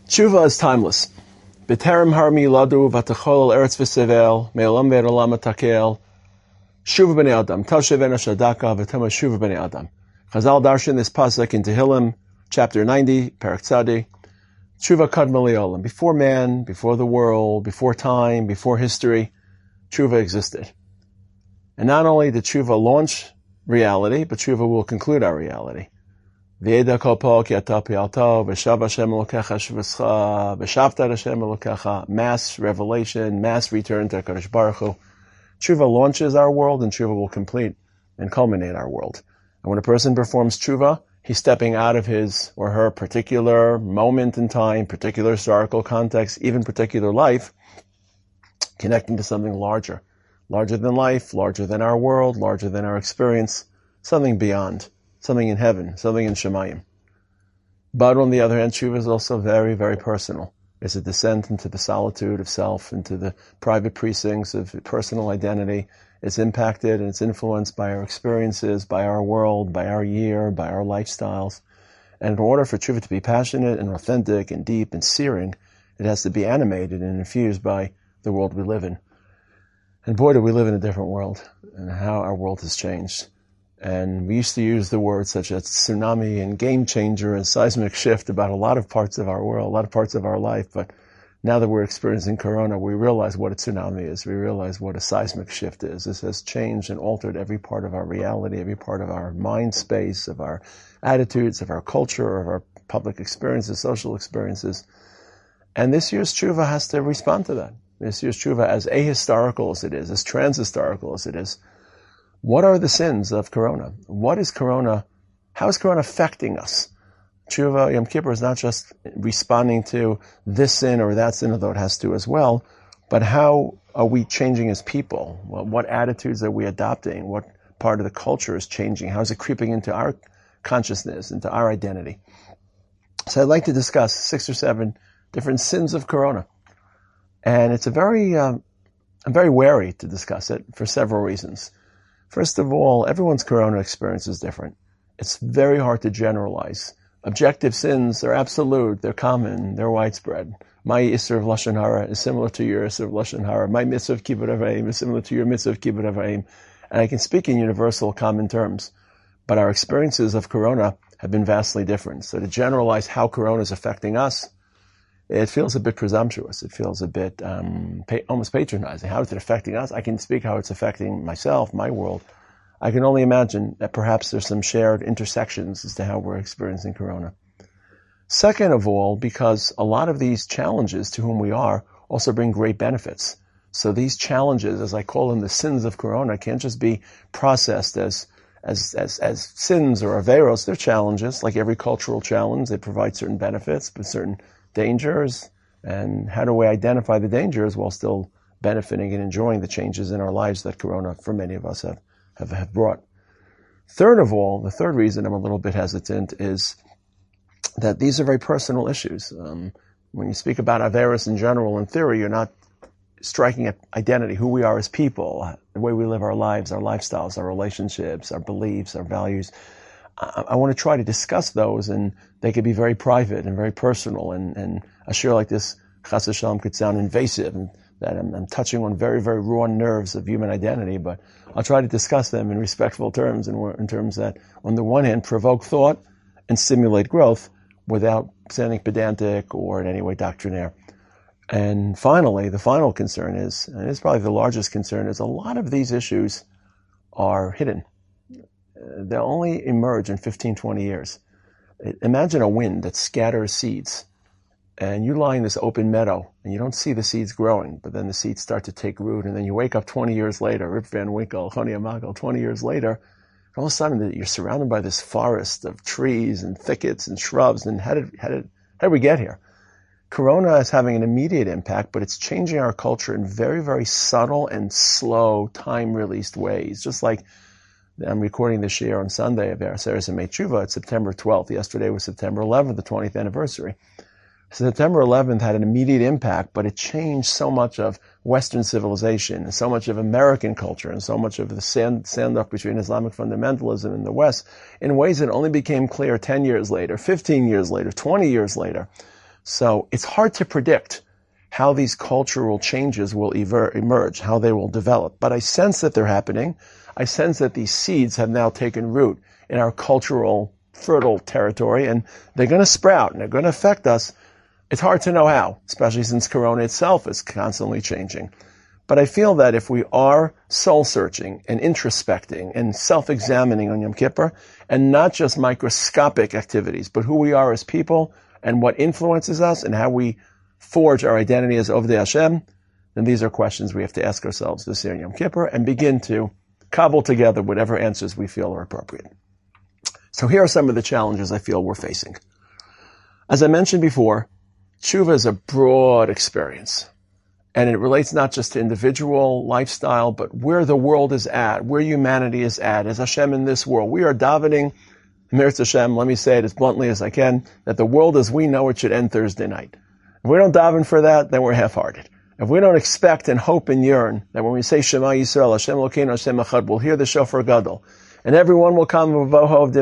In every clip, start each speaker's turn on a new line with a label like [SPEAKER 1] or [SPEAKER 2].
[SPEAKER 1] Tshuva is timeless. B'terem har miladu v'tachol eretz v'sevel me'olam ve'olam atakel shuva b'nei adam tashev en ashadaka v'tema shuva b'nei adam. Chazal darshan this pasuk in Tehillim, chapter 90, Perek Tzadi. Tshuva kadma le'olam. Before man, before the world, before time, before history, tshuva existed. And not only did tshuva launch reality, but tshuva will conclude our reality. V'yeda kol po ki ata pi'alto v'shav Hashem elokecha shvuscha v'shavta Hashem elokecha. Mass revelation, mass return to HaKadosh Baruch Hu. Tshuva launches our world, and tshuva will complete and culminate our world. And when a person performs tshuva, he's stepping out of his or her particular moment in time, particular historical context, even particular life, connecting to something larger. Larger than life, larger than our world, larger than our experience, something beyond. Something in heaven, something in Shemayim. But on the other hand, tshuva is also very, very personal. It's a descent into the solitude of self, into the private precincts of personal identity. It's impacted and it's influenced by our experiences, by our world, by our year, by our lifestyles. And in order for tshuva to be passionate and authentic and deep and searing, it has to be animated and infused by the world we live in. And boy, do we live in a different world, and how our world has changed. And we used to use the words such as tsunami and game changer and seismic shift about a lot of parts of our world, a lot of parts of our life. But now that we're experiencing Corona, we realize what a tsunami is. We realize what a seismic shift is. This has changed and altered every part of our reality, every part of our mind space, of our attitudes, of our culture, of our public experiences, social experiences. And this year's tshuva has to respond to that. This year's tshuva, as ahistorical as it is, as transhistorical as it is, what are the sins of Corona? What is Corona? How is Corona affecting us? Tshuva Yom Kippur is not just responding to this sin or that sin, although it has to as well, but how are we changing as people? What attitudes are we adopting? What part of the culture is changing? How is it creeping into our consciousness, into our identity? So I'd like to discuss 6 or 7 different sins of Corona. And it's I'm very wary to discuss it for several reasons. First of all, everyone's Corona experience is different. It's very hard to generalize. Objective sins are absolute, they're common, they're widespread. My Isser of Lashon Hara is similar to your Isser of Lashon Hara. My Mitzvah of Kibbut Avayim is similar to your Mitzvah of Kibbut Avayim. And I can speak in universal common terms. But our experiences of Corona have been vastly different. So to generalize how Corona is affecting us, it feels a bit presumptuous. It feels a bit almost patronizing. How is it affecting us? I can speak how it's affecting myself, my world. I can only imagine that perhaps there's some shared intersections as to how we're experiencing Corona. Second of all, because a lot of these challenges to whom we are also bring great benefits. So these challenges, as I call them, the sins of Corona, can't just be processed as sins or averos. They're challenges, like every cultural challenge. They provide certain benefits, but certain dangers. And how do we identify the dangers while still benefiting and enjoying the changes in our lives that Corona, for many of us, have brought? Third of all, the third reason I'm a little bit hesitant is that these are very personal issues. When you speak about Averis in general, in theory, you're not striking at identity, who we are as people, the way we live our lives, our lifestyles, our relationships, our beliefs, our values. I want to try to discuss those, and they could be very private and very personal, and a shir like this, chas v'shalom, could sound invasive, and that I'm touching on very, very raw nerves of human identity, but I'll try to discuss them in respectful terms, and in terms that, on the one hand, provoke thought and stimulate growth without sounding pedantic or in any way doctrinaire. And finally, the final concern is, and it's probably the largest concern, is a lot of these issues are hidden. They'll only emerge in 15, 20 years. Imagine a wind that scatters seeds, and you lie in this open meadow, and you don't see the seeds growing, but then the seeds start to take root, and then you wake up 20 years later, Rip Van Winkle, Choni Amagal, 20 years later, and all of a sudden you're surrounded by this forest of trees and thickets and shrubs, and how did we get here? Corona is having an immediate impact, but it's changing our culture in very, very subtle and slow, time-released ways, just like I'm recording this year on Sunday of Ereseres and Tshuva. It's September 12th. Yesterday was September 11th, the 20th anniversary. September 11th had an immediate impact, but it changed so much of Western civilization and so much of American culture and so much of the standoff between Islamic fundamentalism and the West in ways that only became clear 10 years later, 15 years later, 20 years later. So it's hard to predict how these cultural changes will emerge, how they will develop. But I sense that they're happening. I sense that these seeds have now taken root in our cultural fertile territory, and they're going to sprout, and they're going to affect us. It's hard to know how, especially since Corona itself is constantly changing. But I feel that if we are soul-searching and introspecting and self-examining on Yom Kippur, and not just microscopic activities, but who we are as people and what influences us and how we forge our identity as Ovdei Hashem, then these are questions we have to ask ourselves this year in Yom Kippur and begin to cobble together whatever answers we feel are appropriate. So here are some of the challenges I feel we're facing. As I mentioned before, tshuva is a broad experience, and it relates not just to individual lifestyle, but where the world is at, where humanity is at, as Hashem in this world. We are davening, Mirz Hashem, let me say it as bluntly as I can, that the world as we know it should end Thursday night. If we don't daven for that, then we're half-hearted. If we don't expect and hope and yearn that when we say Shema Yisrael, Hashem Elokeinu, Hashem Echad, we'll hear the shofar gadol, and everyone will come and return to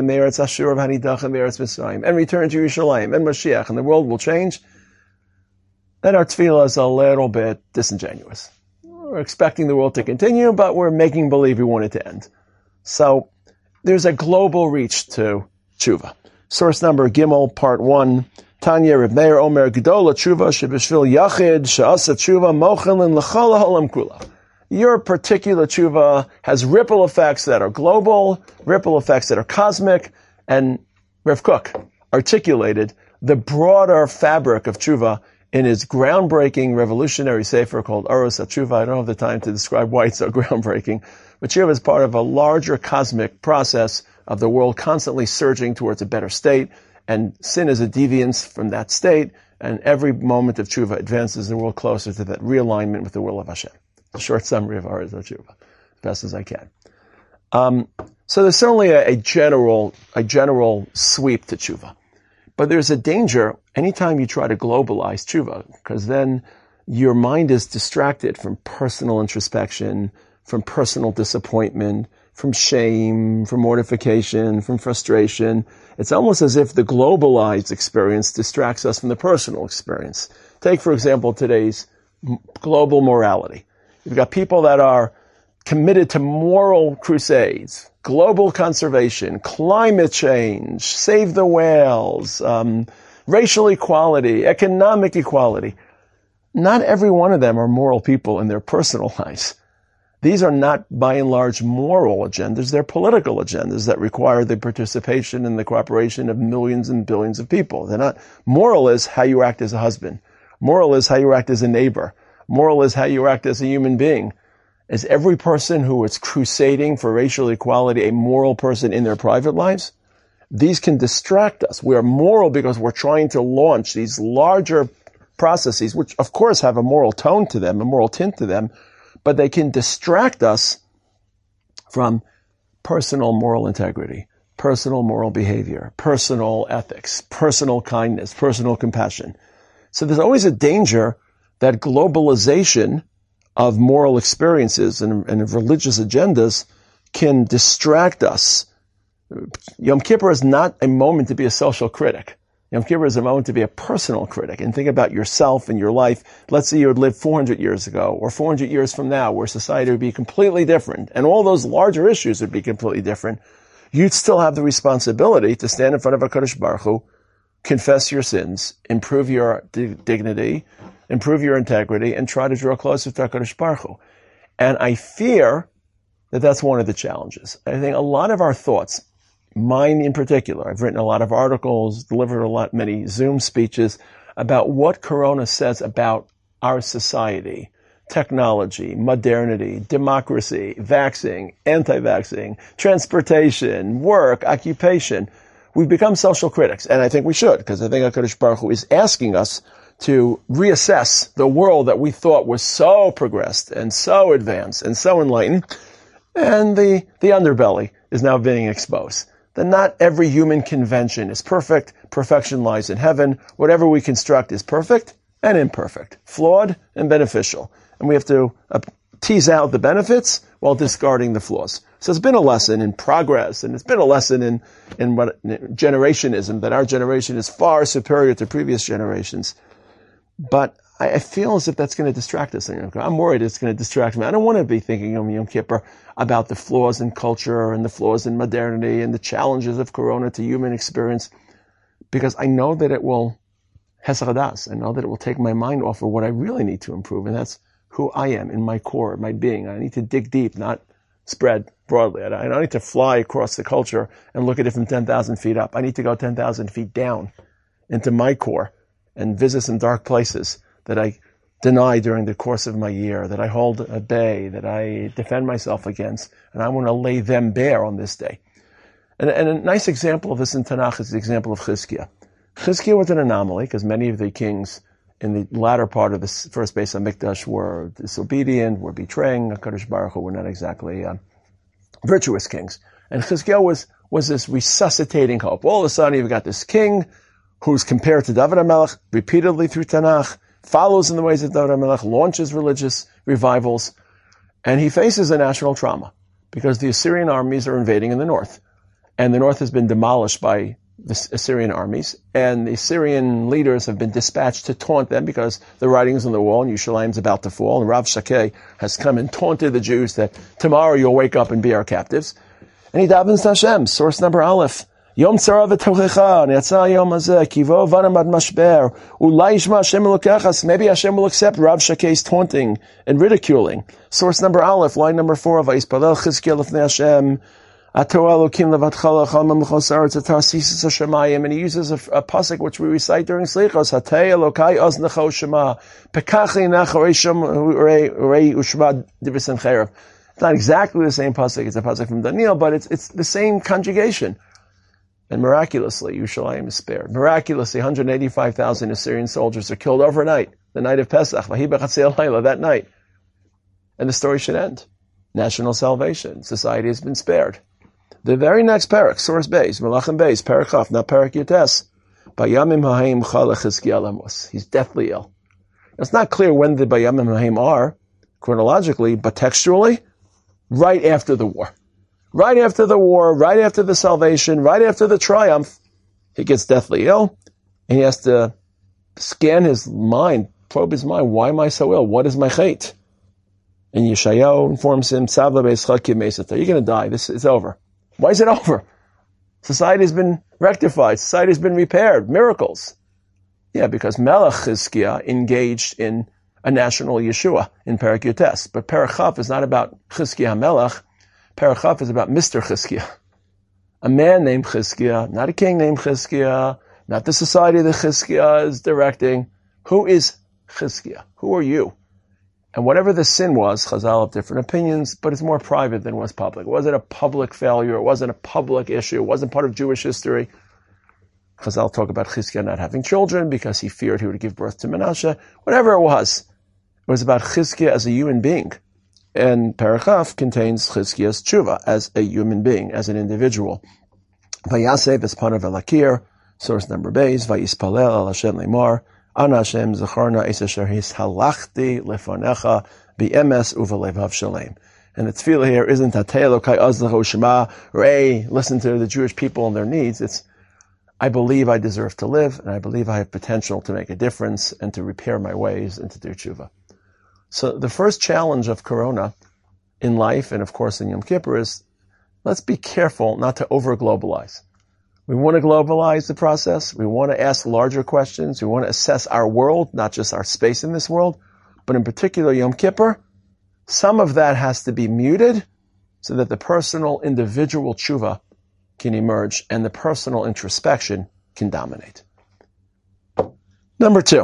[SPEAKER 1] Yerushalayim and Mashiach, and the world will change, then our tefillah is a little bit disingenuous. We're expecting the world to continue, but we're making believe we want it to end. So there's a global reach to tshuva. Source number Gimel, part 1. Tanya Reb Meir Omer Gedola Tshuva Shebishvil Yachid She'asa Tshuva Mochelin L'chol Ha'olam Kula. Your particular tshuva has ripple effects that are global, ripple effects that are cosmic, and Rav Kook articulated the broader fabric of tshuva in his groundbreaking revolutionary sefer called Oros HaTshuva. I don't have the time to describe why it's so groundbreaking, but tshuva is part of a larger cosmic process of the world constantly surging towards a better state, and sin is a deviance from that state, and every moment of tshuva advances the world closer to that realignment with the will of Hashem. A short summary of Oros HaTshuva, as best as I can. So there's certainly a general sweep to tshuva. But there's a danger anytime you try to globalize tshuva, because then your mind is distracted from personal introspection, from personal disappointment, from shame, from mortification, from frustration. It's almost as if the globalized experience distracts us from the personal experience. Take, for example, today's global morality. You've got people that are committed to moral crusades, global conservation, climate change, save the whales, racial equality, economic equality. Not every one of them are moral people in their personal lives. These are not, by and large, moral agendas. They're political agendas that require the participation and the cooperation of millions and billions of people. They're not. Moral is how you act as a husband. Moral is how you act as a neighbor. Moral is how you act as a human being. Is every person who is crusading for racial equality a moral person in their private lives? These can distract us. We are moral because we're trying to launch these larger processes, which of course have a moral tone to them, a moral tint to them, but they can distract us from personal moral integrity, personal moral behavior, personal ethics, personal kindness, personal compassion. So there's always a danger that globalization of moral experiences and of religious agendas can distract us. Yom Kippur is not a moment to be a social critic. Yom Kippur is a moment to be a personal critic and think about yourself and your life. Let's say you had lived 400 years ago or 400 years from now where society would be completely different and all those larger issues would be completely different. You'd still have the responsibility to stand in front of HaKadosh Baruch Hu, confess your sins, improve your dignity, improve your integrity, and try to draw closer to HaKadosh Baruch Hu. And I fear that that's one of the challenges. I think a lot of our thoughts, mine in particular, I've written a lot of articles, delivered many Zoom speeches about what Corona says about our society, technology, modernity, democracy, vaxxing, anti-vaxxing, transportation, work, occupation. We've become social critics, and I think we should, because I think HaKadosh Baruch Hu is asking us to reassess the world that we thought was so progressed and so advanced and so enlightened, and the underbelly is now being exposed. That not every human convention is perfect. Perfection lies in heaven. Whatever we construct is perfect and imperfect, flawed and beneficial. And we have to tease out the benefits while discarding the flaws. So it's been a lesson in progress, and it's been a lesson in what generationism, that our generation is far superior to previous generations. But I feel as if that's going to distract us. I'm worried it's going to distract me. I don't want to be thinking on Yom Kippur about the flaws in culture and the flaws in modernity and the challenges of Corona to human experience, because I know that it will hesaradas. I know that it will take my mind off of what I really need to improve, and that's who I am in my core, my being. I need to dig deep, not spread broadly. I don't need to fly across the culture and look at it from 10,000 feet up. I need to go 10,000 feet down into my core and visit some dark places that I deny during the course of my year, that I hold at bay, that I defend myself against, and I want to lay them bare on this day. And a nice example of this in Tanakh is the example of Chizkiah. Chizkiah was an anomaly because many of the kings in the latter part of the first Beis HaMikdash were disobedient, were betraying HaKadosh Baruch Hu, were not exactly virtuous kings. And Chizkiah was this resuscitating hope. All of a sudden you've got this king who's compared to David HaMelech repeatedly through Tanakh, follows in the ways of David HaMelech, launches religious revivals, and he faces a national trauma because the Assyrian armies are invading in the north. And the north has been demolished by the Assyrian armies, and the Assyrian leaders have been dispatched to taunt them because the writing's on the wall and Yerushalayim is about to fall, and Rav Shakeh has come and taunted the Jews that tomorrow you'll wake up and be our captives. And he davens to Hashem, source number Aleph. Yom tzara v'tochecha, ne'atzah yom hazeh, kivo vanam ad mashber, ulai yishma Hashem elokechas. Maybe Hashem will accept Rav Shakeh's taunting and ridiculing. Source number Aleph, line number 4, Vayispalel Chizkiah lefnei Hashem, Atorah Elokim levatchala chalma mechos aretz atarsisis hashemayim, and he uses a pasuk which we recite during Slichos, Hatei Elokai oznecho shema, pekachi nachorei shem urei ushma divrisen cherev. It's not exactly the same pasuk, it's a pasuk from Daniel, but it's the same conjugation. And miraculously, Yerushalayim is spared. Miraculously, 185,000 Assyrian soldiers are killed overnight, the night of Pesach, that night. And the story should end. National salvation. Society has been spared. The very next parak, source base, Melachim base, parak Chaf, not parak Yotes. Bayamim ha'im chala Chizkiah lemos. He's deathly ill. It's not clear when the Bayamim ha'im are, chronologically, but textually, right after the war. Right after the war, right after the salvation, right after the triumph, he gets deathly ill, and he has to scan his mind, probe his mind. Why am I so ill? What is my chait? And Yeshayahu informs him, Savla be'eschak yemesata. You're going to die. This is over. Why is it over? Society has been rectified. Society has been repaired. Miracles. Yeah, because Melech Chizkiah engaged in a national Yeshua in Perek Yotes. But Perek Chaf is not about Chizkiah Melech. Perek Chaf is about Mr. Chizkiah. A man named Chizkiah, not a king named Chizkiah, not the society that Chizkiah is directing. Who is Chizkiah? Who are you? And whatever the sin was, Chazal have different opinions, but it's more private than was public. It wasn't a public failure. It wasn't a public issue. It wasn't part of Jewish history. Chazal talk about Chizkiah not having children because he feared he would give birth to Menashe. Whatever it was about Chizkiah as a human being. And Perek Chaf contains Chizkiah's tshuva as a human being, as an individual. Vayaseh v'spanav elakir, source number base, Vayispalel al Hashem lemar, Ana Hashem zacharna es asher hishalachti lefanecha b'emes uvalevav shalem. And the tefillah here isn't Hatei Elokai azlecho shema, or listen to the Jewish people and their needs. It's, I believe I deserve to live, and I believe I have potential to make a difference and to repair my ways and to do tshuva. So the first challenge of Corona in life, and of course in Yom Kippur, is let's be careful not to over-globalize. We want to globalize the process. We want to ask larger questions. We want to assess our world, not just our space in this world, but in particular Yom Kippur. Some of that has to be muted so that the personal, individual tshuva can emerge and the personal introspection can dominate. Number 2.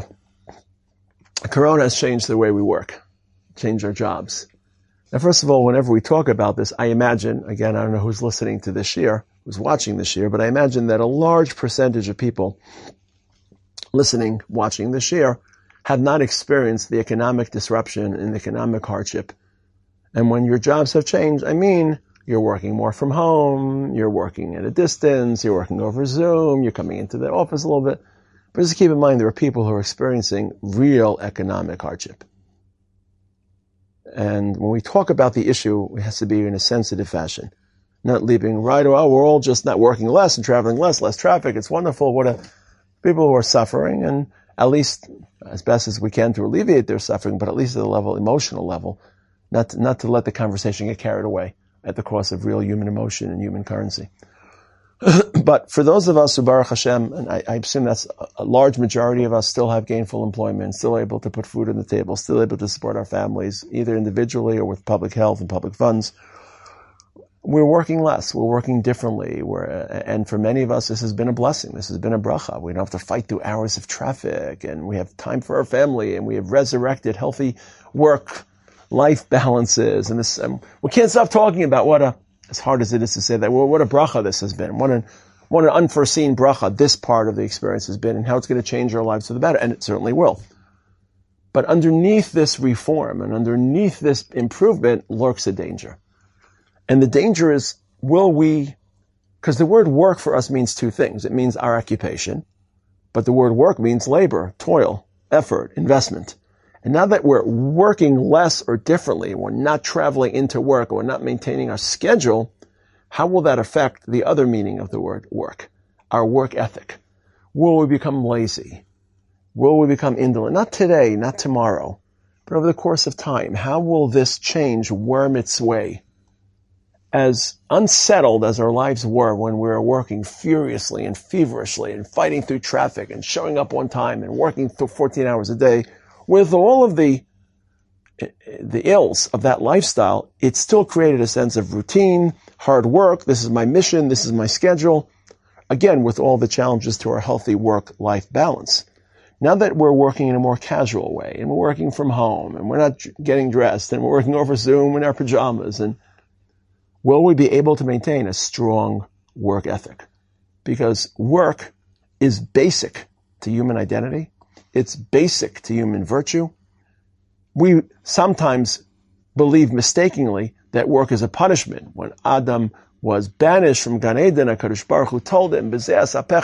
[SPEAKER 1] Corona has changed the way we work, changed our jobs. Now, first of all, whenever we talk about this, I imagine, again, I don't know who's listening to this year, who's watching this year, but I imagine that a large percentage of people listening, watching this year, have not experienced the economic disruption and economic hardship. And when your jobs have changed, I mean, you're working more from home, you're working at a distance, you're working over Zoom, you're coming into the office a little bit. But just keep in mind, there are people who are experiencing real economic hardship. And when we talk about the issue, it has to be in a sensitive fashion. Not leaving right, well, we're all just not working less and traveling less traffic. It's wonderful. People who are suffering, and at least as best as we can to alleviate their suffering, but at least at the emotional level, not to let the conversation get carried away at the cost of real human emotion and human currency. But for those of us who, Baruch Hashem, and I assume that's a large majority of us, still have gainful employment, still able to put food on the table, still able to support our families, either individually or with public health and public funds, we're working less. We're working differently. And for many of us, this has been a blessing. This has been a bracha. We don't have to fight through hours of traffic, and we have time for our family, and we have resurrected healthy work-life balances. And we can't stop talking about as hard as it is to say that, what a bracha this has been. What an unforeseen bracha this part of the experience has been, and how it's going to change our lives for the better. And it certainly will. But underneath this reform and underneath this improvement lurks a danger. And the danger is, because the word work for us means two things. It means our occupation, but the word work means labor, toil, effort, investment. And now that we're working less or differently, we're not traveling into work, or we're not maintaining our schedule, how will that affect the other meaning of the word work? Our work ethic. Will we become lazy? Will we become indolent? Not today, not tomorrow, but over the course of time. How will this change worm its way? As unsettled as our lives were when we were working furiously and feverishly and fighting through traffic and showing up on time and working through 14 hours a day, with all of the ills of that lifestyle, it still created a sense of routine, hard work. This is my mission. This is my schedule. Again, with all the challenges to our healthy work-life balance. Now that we're working in a more casual way, and we're working from home, and we're not getting dressed, and we're working over Zoom in our pajamas, and will we be able to maintain a strong work ethic? Because work is basic to human identity. It's basic to human virtue. We sometimes believe mistakenly that work is a punishment. When Adam was banished from Gan Eden, HaKadosh Baruch Hu told him, it's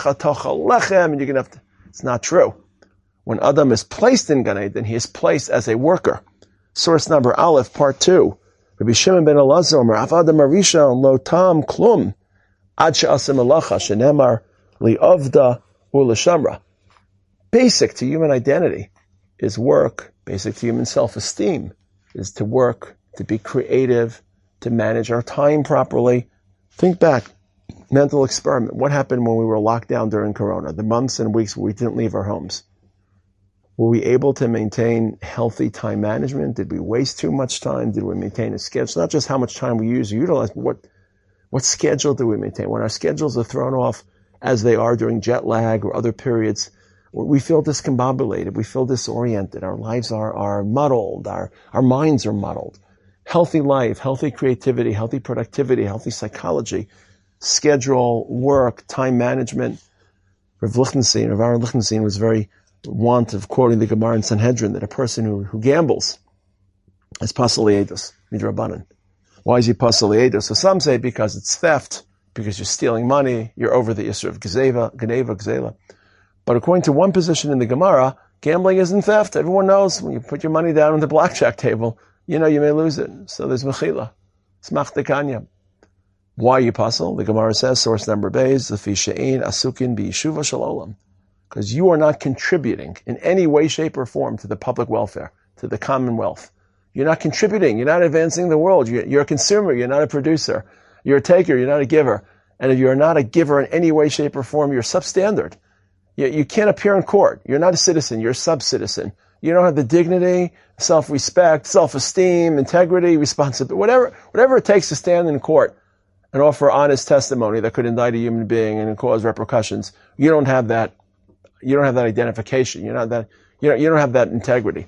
[SPEAKER 1] not true. When Adam is placed in Gan Eden, he is placed as a worker. Source number Aleph, part 2. Rabbi Shimon ben Elazar, Av Adam Arisha, Lo Tam Klum, Ad She'asim Malacha, Shenemar, Li'avda, U'Lashamra. Basic to human identity is work. Basic to human self-esteem is to work, to be creative, to manage our time properly. Think back, mental experiment. What happened when we were locked down during Corona? The months and weeks where we didn't leave our homes. Were we able to maintain healthy time management? Did we waste too much time? Did we maintain a schedule? Not just how much time we utilize, but what schedule do we maintain? When our schedules are thrown off, as they are during jet lag or other periods, we feel discombobulated. We feel disoriented. Our lives are muddled. Our minds are muddled. Healthy life, healthy creativity, healthy productivity, healthy psychology, schedule, work, time management. Rav Aaron Lichtenstein was very want of quoting the Gemara in Sanhedrin that a person who gambles is pasal li'edus, midrabanan. Why is he pasal li'edus? So some say because it's theft, because you're stealing money, you're over the issue of gzeva. But according to one position in the Gemara, gambling isn't theft. Everyone knows when you put your money down on the blackjack table, you may lose it. So there's mechila. Smach dekanya. Why you pasal? The Gemara says, source number Beis, Lefi she'ein asukin b'yeshuva shel olam. Because you are not contributing in any way, shape, or form to the public welfare, to the commonwealth. You're not contributing. You're not advancing the world. You're a consumer. You're not a producer. You're a taker. You're not a giver. And if you're not a giver in any way, shape, or form, you're substandard. You can't appear in court. You're not a citizen. You're a sub-citizen. You don't have the dignity, self-respect, self-esteem, integrity, responsibility, whatever it takes to stand in court and offer honest testimony that could indict a human being and cause repercussions. You don't have that. You don't have that identification. You don't have that integrity.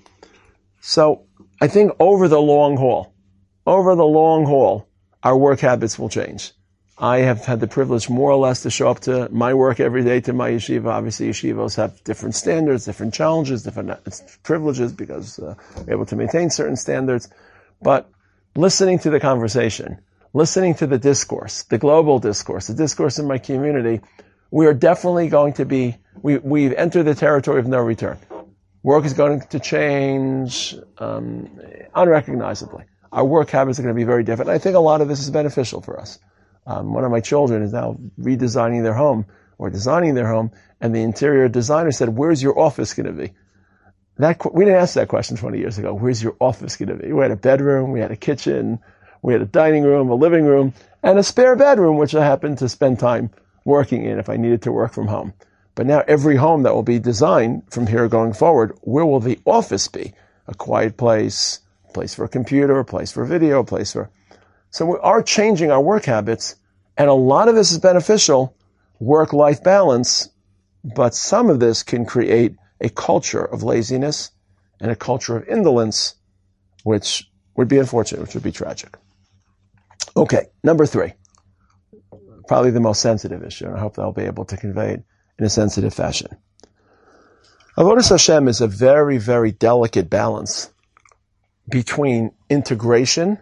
[SPEAKER 1] So I think over the long haul, our work habits will change. I have had the privilege more or less to show up to my work every day, to my yeshiva. Obviously, yeshivos have different standards, different challenges, different privileges because we're able to maintain certain standards. But listening to the conversation, listening to the discourse, the global discourse, the discourse in my community, we are definitely going to be, we've entered the territory of no return. Work is going to change unrecognizably. Our work habits are going to be very different. I think a lot of this is beneficial for us. One of my children is now redesigning their home or designing their home, and the interior designer said, "Where's your office going to be?" We didn't ask that question 20 years ago. Where's your office going to be? We had a bedroom, we had a kitchen, we had a dining room, a living room, and a spare bedroom, which I happened to spend time working in if I needed to work from home. But now every home that will be designed from here going forward, where will the office be? A quiet place, a place for a computer, a place for video, a place for... So we are changing our work habits, and a lot of this is beneficial, work-life balance, but some of this can create a culture of laziness and a culture of indolence, which would be unfortunate, which would be tragic. Okay, number 3, probably the most sensitive issue, and I hope that I'll be able to convey it in a sensitive fashion. Avodas Hashem is a very, very delicate balance between integration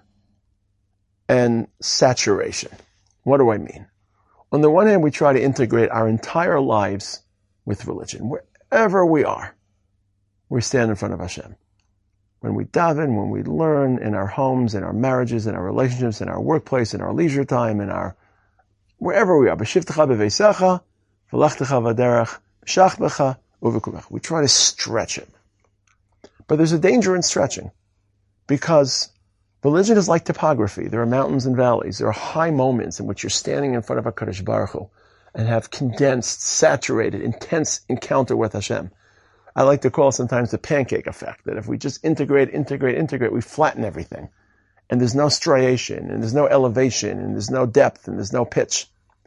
[SPEAKER 1] and saturation. What do I mean? On the one hand, we try to integrate our entire lives with religion. Wherever we are, we stand in front of Hashem. When we daven, when we learn, in our homes, in our marriages, in our relationships, in our workplace, in our leisure time, in our... wherever we are. B'shivtecha b'veisecha, v'lechtecha v'derech, b'shachbecha, u'v'kumecha. We try to stretch it. But there's a danger in stretching, because religion is like topography. There are mountains and valleys. There are high moments in which you're standing in front of HaKadosh Baruch Hu and have condensed, saturated, intense encounter with Hashem. I like to call it sometimes the pancake effect, that if we just integrate, we flatten everything. And there's no striation, and there's no elevation, and there's no depth, and there's no pitch.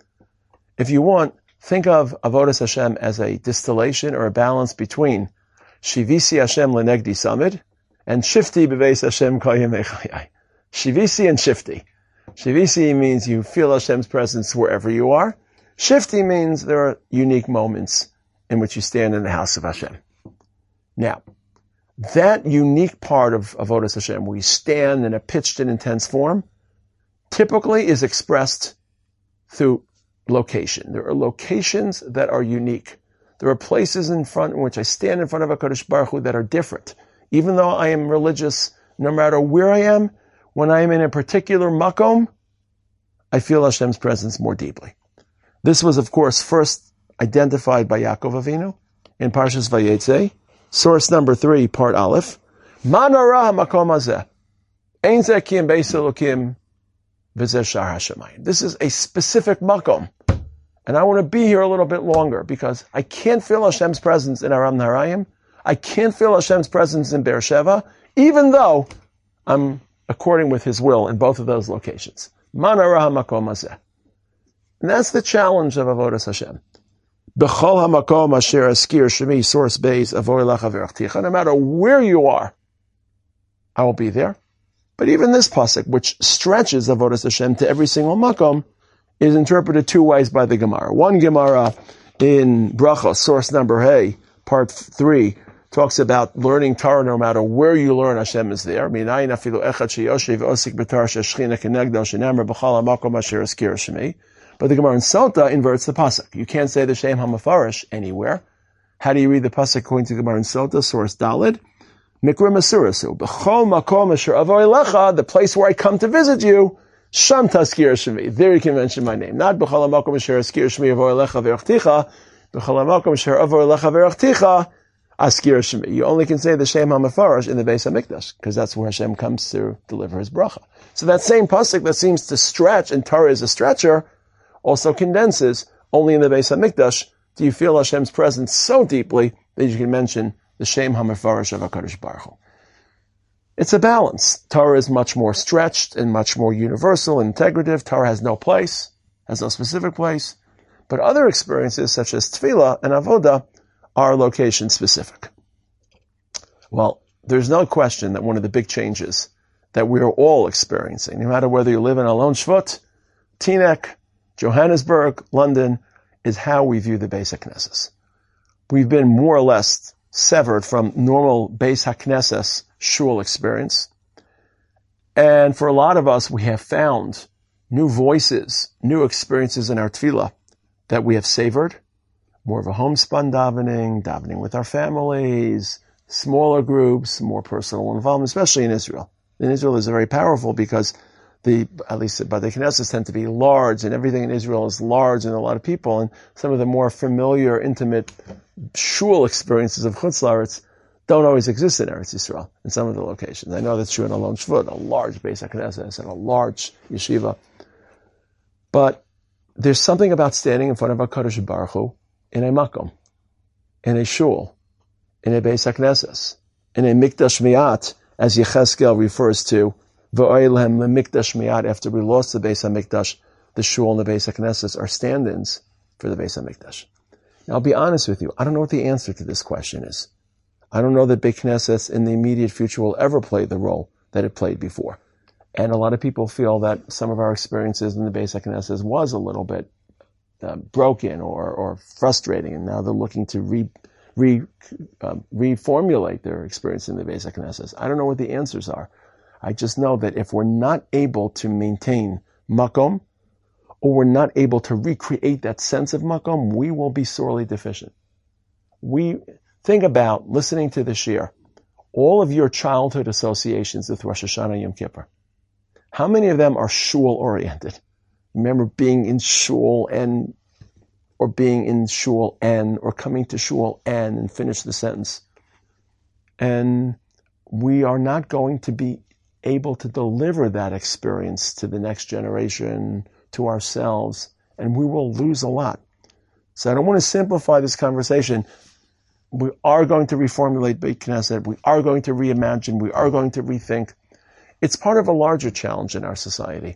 [SPEAKER 1] If you want, think of Avodas Hashem as a distillation or a balance between Shivisi Hashem lenegdi samid and Shifti beveis Hashem kol yemei chayai. Shivisi and Shifti. Shivisi means you feel Hashem's presence wherever you are. Shifti means there are unique moments in which you stand in the house of Hashem. Now, that unique part of Avodas Hashem, where you stand in a pitched and intense form, typically is expressed through location. There are locations that are unique. There are places in which I stand in front of HaKadosh Baruch Hu that are different. Even though I am religious, no matter where I am, when I am in a particular makom, I feel Hashem's presence more deeply. This was, of course, first identified by Yaakov Avinu in Parshas Vayetze, source number 3, part Aleph. Man hara hamakom hazeh, ein zeh ki im beis Elokim v'zeh shar hashamayim. This is a specific makom, and I want to be here a little bit longer because I can't feel Hashem's presence in Aram Naharaim. I can't feel Hashem's presence in Beersheba, even though I'm according with His will in both of those locations. Man hara hamakom hazeh. And that's the challenge of Avodas Hashem. B'chol hamakom asher askir shemi, source base, avoy lecha v'rachticha. No matter where you are, I will be there. But even this pasuk, which stretches Avodas Hashem to every single makom, is interpreted 2 ways by the Gemara. One Gemara in Brachos, source number Hey, part 3, talks about learning Torah no matter where you learn, Hashem is there. Minayin afilu echad sheyoshev osik b'Torah sheshchina kenegdo shenemar b'chol hamakom asher askir shemi. But the Gemara in Sota inverts the pasuk. You can't say the Shem HaMefarish anywhere. How do you read the pasuk according to the Gemara in Sota, source Daled? Mikra Mesurasu. B'chol makom asher avoy lecha, the place where I come to visit you, sham taskir shemi. There you can mention my name. Not b'chol makom asher askir shemi avoy lecha v'rachticha. B'chol makom asher avoy lecha v'rachticha askir shemi. You only can say the Shem HaMefarish in the Beis HaMikdash, because that's where Hashem comes to deliver His bracha. So that same pasuk that seems to stretch, and Torah is a stretcher, also condenses only in the Beis HaMikdash do you feel Hashem's presence so deeply that you can mention the Shem HaMefarish of HaKadosh Baruch Hu. It's a balance. Torah is much more stretched and much more universal and integrative. Torah has no place, has no specific place. But other experiences such as Tefillah and Avodah are location specific. Well, there's no question that one of the big changes that we are all experiencing, no matter whether you live in Alon Shvut, Teaneck, Johannesburg, London, is how we view the Beis HaKnesses. We've been more or less severed from normal Beis HaKnesses shul experience. And for a lot of us, we have found new voices, new experiences in our tefillah that we have savored. More of a homespun davening with our families, smaller groups, more personal involvement, especially in Israel. In Israel is very powerful because at least the Knesset tend to be large, and everything in Israel is large and a lot of people, and some of the more familiar, intimate shul experiences of Chutz La'aretz don't always exist in Eretz Yisrael in some of the locations. I know that's true in Alon Shvut, a large Beis HaKnesset and a large yeshiva. But there's something about standing in front of HaKadosh Baruch Hu in a makom, in a shul, in a Beis HaKnesset, in a Mikdash Mi'at, as Yechezkel refers to, V'oilem Mikdash Mi'at, after we lost the Beis HaMikdash, the shul and the Beis HaKnesset are stand-ins for the Beis HaMikdash. Now, I'll be honest with you, I don't know what the answer to this question is. I don't know that Beit Knesset in the immediate future will ever play the role that it played before. And a lot of people feel that some of our experiences in the Beis HaKnesset was a little bit broken or frustrating, and now they're looking to reformulate their experience in the Beis HaKnesset. I don't know what the answers are. I just know that if we're not able to maintain makom, or we're not able to recreate that sense of makom, we will be sorely deficient. Think about listening to the shir, all of your childhood associations with Rosh Hashanah Yom Kippur. How many of them are shul-oriented? Remember being in shul or being in shul or coming to shul and finish the sentence. And we are not going to be able to deliver that experience to the next generation, to ourselves, and we will lose a lot. So I don't want to simplify this conversation. We are going to reformulate Beit Knesset. We are going to reimagine. We are going to rethink. It's part of a larger challenge in our society.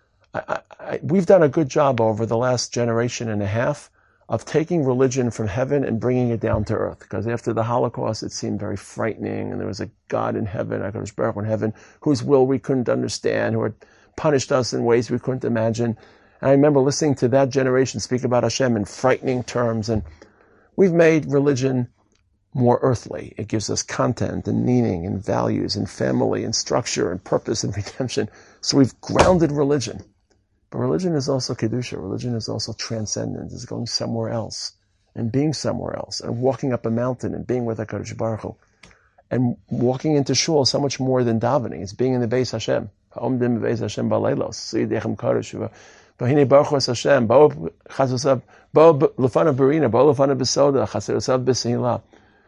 [SPEAKER 1] We've done a good job over the last generation and a half of taking religion from heaven and bringing it down to earth. Because after the Holocaust, it seemed very frightening, and there was a God in heaven, HaKadosh Baruch Hu in heaven, whose will we couldn't understand, who had punished us in ways we couldn't imagine. And I remember listening to that generation speak about Hashem in frightening terms. And we've made religion more earthly. It gives us content and meaning and values and family and structure and purpose and redemption. So we've grounded religion. But religion is also Kedusha. Religion is also transcendence. It's going somewhere else and being somewhere else and walking up a mountain and being with HaKadosh Baruch Hu. And walking into shul is so much more than davening. It's being in the Beis Hashem. Ha'omdim beis Hashem ba'leilos. Siyidechem kadosh. V'hinei baruch es Hashem. Bo'o chasasav. Bo'o lefanav berina. Bo'o lefanav besoda. Chasasav b'sehila.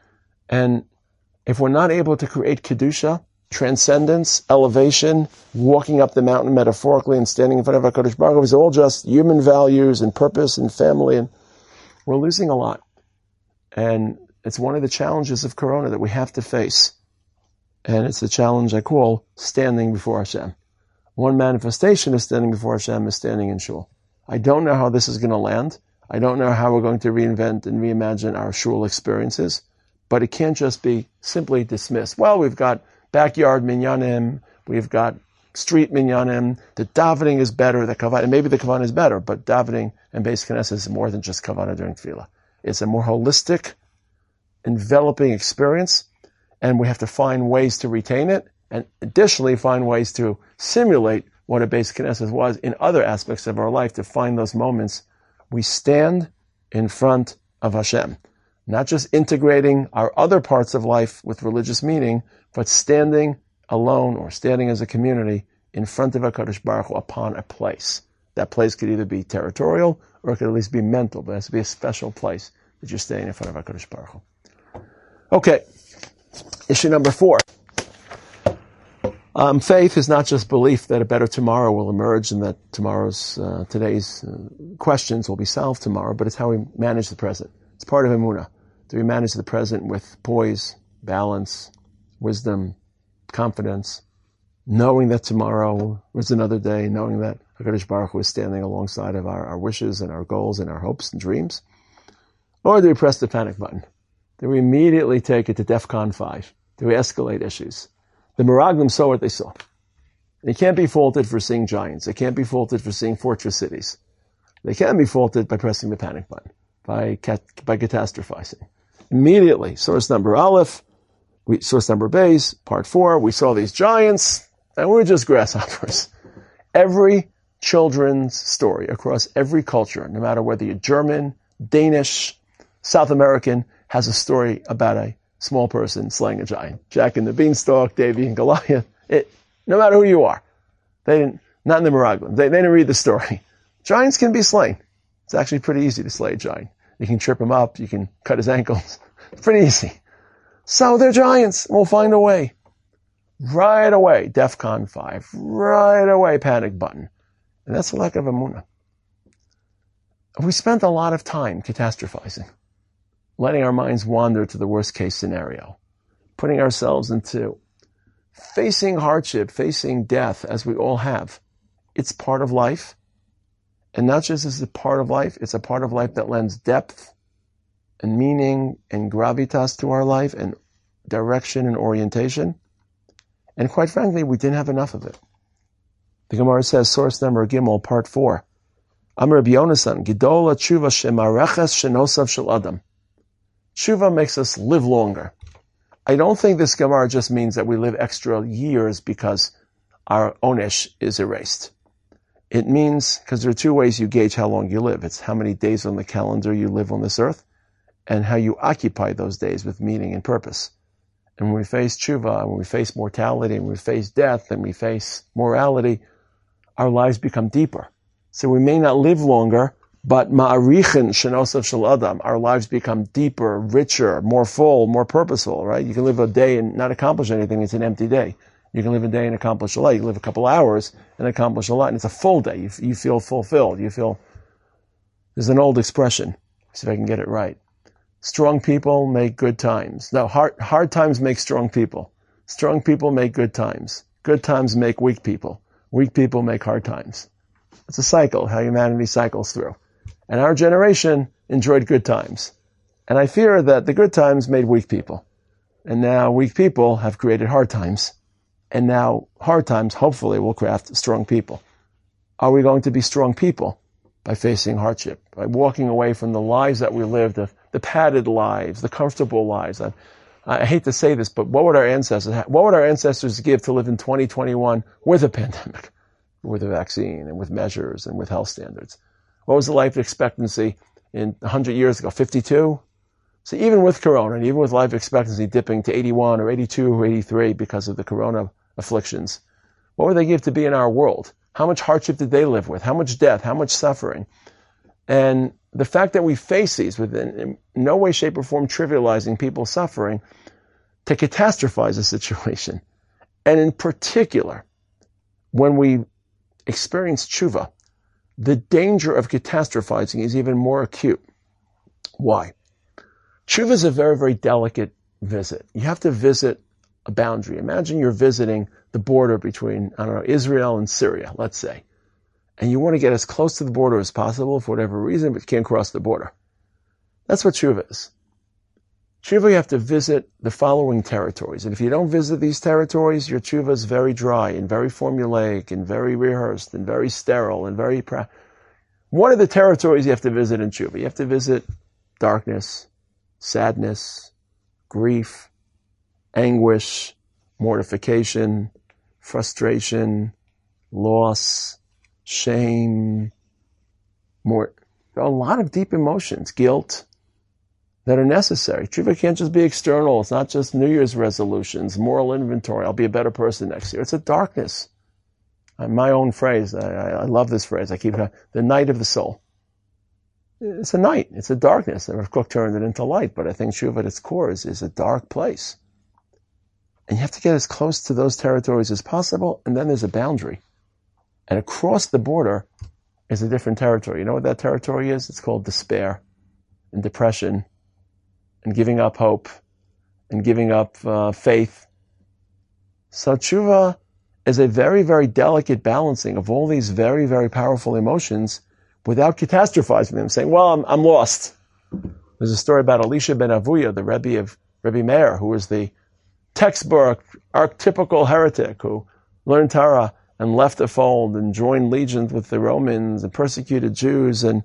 [SPEAKER 1] And if we're not able to create Kedusha, transcendence, elevation, walking up the mountain metaphorically and standing in front of HaKadosh Baruch Hu, it's all just human values and purpose and family, and we're losing a lot. And it's one of the challenges of Corona that we have to face. And it's the challenge I call standing before Hashem. One manifestation of standing before Hashem is standing in shul. I don't know how this is going to land. I don't know how we're going to reinvent and reimagine our shul experiences. But it can't just be simply dismissed. Well, we've got backyard minyanim, we've got street minyanim, the davening is better, the kavanah, and maybe the kavanah is better, but davening and Beis Knesset is more than just kavanah during tefillah. It's a more holistic, enveloping experience, and we have to find ways to retain it, and additionally find ways to simulate what a Beis Knesset was in other aspects of our life, to find those moments we stand in front of Hashem. Not just integrating our other parts of life with religious meaning, but standing alone or standing as a community in front of HaKadosh Baruch Hu upon a place. That place could either be territorial or it could at least be mental, but it has to be a special place that you're staying in front of HaKadosh Baruch Hu. Okay, issue number 4. Faith is not just belief that a better tomorrow will emerge and that today's questions will be solved tomorrow, but it's how we manage the present. It's part of Emunah. Do we manage the present with poise, balance, wisdom, confidence, knowing that tomorrow is another day, knowing that HaKadosh Baruch Hu is standing alongside of our wishes and our goals and our hopes and dreams? Or do we press the panic button? Do we immediately take it to DEFCON 5? Do we escalate issues? The Meraglim saw what they saw. They can't be faulted for seeing giants. They can't be faulted for seeing fortress cities. They can be faulted by pressing the panic button, by catastrophizing. Immediately, source number Aleph, source number Beis, part 4, we saw these giants, and we're just grasshoppers. Every children's story across every culture, no matter whether you're German, Danish, South American, has a story about a small person slaying a giant. Jack and the Beanstalk, Davy and Goliath. No matter who you are. Not in the Meraglim. They didn't read the story. Giants can be slain. It's actually pretty easy to slay a giant. You can trip him up. You can cut his ankles. It's pretty easy. So they're giants. We'll find a way. Right away, DEFCON 5. Right away, panic button. And that's a lack of emunah. We spent a lot of time catastrophizing, letting our minds wander to the worst case scenario, putting ourselves into facing hardship, facing death, as we all have. It's part of life. And not just as a part of life, it's a part of life that lends depth and meaning and gravitas to our life and direction and orientation. And quite frankly, we didn't have enough of it. The Gemara says, source number Gimel, part 4. Amar Rabbi Yonasan, Gedola tshuva shemareches shenosav shel adam. Tshuva makes us live longer. I don't think this Gemara just means that we live extra years because our onesh is erased. It means, because there are two ways you gauge how long you live. It's how many days on the calendar you live on this earth, and how you occupy those days with meaning and purpose. And when we face tshuva, and when we face mortality, and when we face death, and we face morality, our lives become deeper. So we may not live longer, but ma'arichin shenosav shel adam, our lives become deeper, richer, more full, more purposeful, right? You can live a day and not accomplish anything. It's an empty day. You can live a day and accomplish a lot. You can live a couple hours and accomplish a lot, and it's a full day. You feel fulfilled. You feel, there's an old expression, see if I can get it right. Strong people make good times. No, hard times make strong people. Strong people make good times. Good times make weak people. Weak people make hard times. It's a cycle, how humanity cycles through. And our generation enjoyed good times. And I fear that the good times made weak people. And now weak people have created hard times. And now hard times, hopefully, will craft strong people. Are we going to be strong people? By facing hardship, by walking away from the lives that we lived, the padded lives, the comfortable lives. I hate to say this, but what would our ancestors give to live in 2021 with a pandemic, with a vaccine, and with measures, and with health standards? What was the life expectancy in 100 years ago? 52? So even with corona, and even with life expectancy dipping to 81 or 82 or 83 because of the corona afflictions, what would they give to be in our world? How much hardship did they live with? How much death? How much suffering? And the fact that we face these within in no way, shape, or form trivializing people's suffering to catastrophize a situation. And in particular, when we experience tshuva, the danger of catastrophizing is even more acute. Why? Tshuva is a very, very delicate visit. You have to visit a boundary. Imagine you're visiting the border between, Israel and Syria, let's say. And you want to get as close to the border as possible for whatever reason, but you can't cross the border. That's what tshuva is. Tshuva, you have to visit the following territories. And if you don't visit these territories, your tshuva is very dry and very formulaic and very rehearsed and very sterile and very... What are the territories you have to visit in tshuva? You have to visit darkness, sadness, grief, anguish, mortification, frustration, loss, shame, there are a lot of deep emotions, guilt, that are necessary. Tshuva can't just be external. It's not just New Year's resolutions, moral inventory. I'll be a better person next year. It's a darkness. My own phrase, I love this phrase. I keep it, the night of the soul. It's a night. It's a darkness. And Rav Kook turned it into light, but I think tshuva at its core is a dark place. And you have to get as close to those territories as possible, and then there's a boundary. And across the border is a different territory. You know what that territory is? It's called despair and depression and giving up hope and giving up faith. So tshuva is a very, very delicate balancing of all these very, very powerful emotions without catastrophizing them, saying, well, I'm lost. There's a story about Elisha ben Avuya, the Rebbe of Rebbe Meir, who was the textbook, archetypical heretic who learned Torah and left the fold and joined legions with the Romans and persecuted Jews. And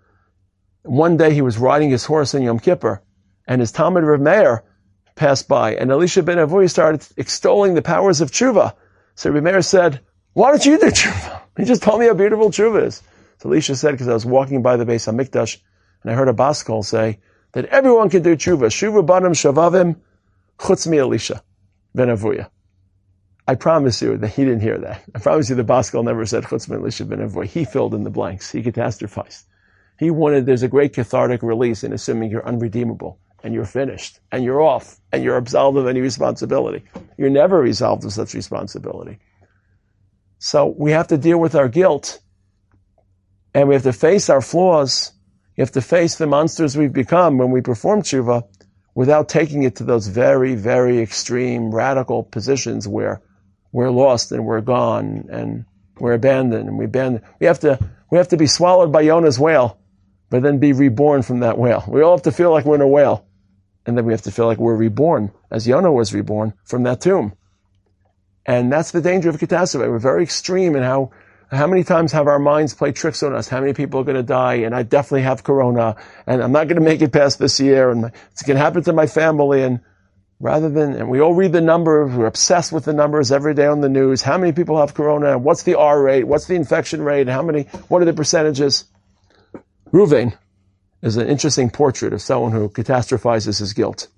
[SPEAKER 1] one day he was riding his horse in Yom Kippur, and his Talmud Reb Meir passed by, and Elisha ben Avuya started extolling the powers of tshuva. So Reb Meir said, why don't you do tshuva? He just told me how beautiful tshuva is. So Elisha said, because I was walking by the Beis HaMikdash, and I heard a bas kol say that everyone can do tshuva. Shuva banim shavavim Chutz mi Elisha ben Avuya. I promise you that he didn't hear that. I promise you the Baskel never said Chutz mi Elisha ben Avuya. He filled in the blanks. He catastrophized. He wanted, there's a great cathartic release in assuming you're unredeemable and you're finished and you're off and you're absolved of any responsibility. You're never absolved of such responsibility. So we have to deal with our guilt and we have to face our flaws. You have to face the monsters we've become when we perform tshuva without taking it to those very, very extreme, radical positions where we're lost and we're gone and we're abandoned and we have to be swallowed by Yonah's whale, but then be reborn from that whale. We all have to feel like we're in a whale. And then we have to feel like we're reborn, as Yonah was reborn, from that tomb. And that's the danger of catastrophe. We're very extreme in how many times have our minds played tricks on us? How many people are going to die? And I definitely have corona. And I'm not going to make it past this year. And it's going to happen to my family. And and we all read the numbers. We're obsessed with the numbers every day on the news. How many people have corona? And what's the R rate? What's the infection rate? What are the percentages? Ruvain is an interesting portrait of someone who catastrophizes his guilt.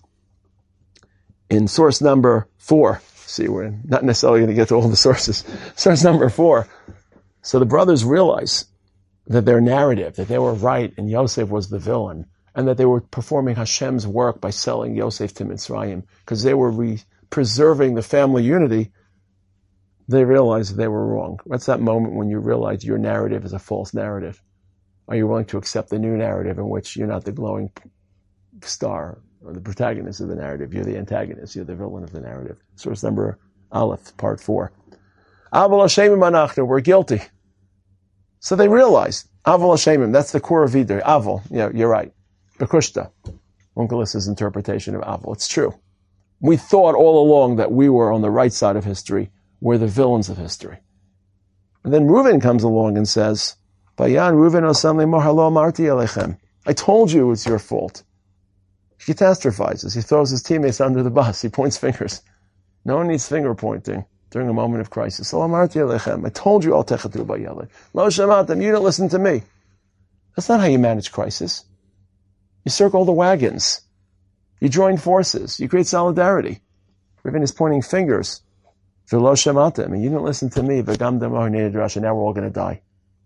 [SPEAKER 1] In source number 4, see, we're not necessarily going to get to all the sources. Source number 4. So the brothers realize that their narrative, that they were right and Yosef was the villain, and that they were performing Hashem's work by selling Yosef to Mitzrayim, because they were preserving the family unity. They realized they were wrong. What's that moment when you realize your narrative is a false narrative? Are you willing to accept the new narrative in which you're not the glowing star or the protagonist of the narrative? You're the antagonist. You're the villain of the narrative. Source number Aleph, part 4. Aval Hashemim anachnu, we're guilty. So they realized, Aval Hashemim, that's the core of Vidr. Aval, yeah, you're right. Bekushta, Onkelos' interpretation of Aval. It's true. We thought all along that we were on the right side of history. We're the villains of history. And then Reuven comes along and says, Bayan Reuven osam lemor halo amarti alechem. I told you it's your fault. He catastrophizes. He throws his teammates under the bus. He points fingers. No one needs finger pointing during a moment of crisis. So amarti alechem. I told you al techatu bayele. Lo shamatem. You didn't listen to me. That's not how you manage crisis. You circle the wagons. You join forces. You create solidarity. Reuven is pointing fingers. V'lo shamatem. And you didn't listen to me. V'gam damar neidrash. Now we're all going to die.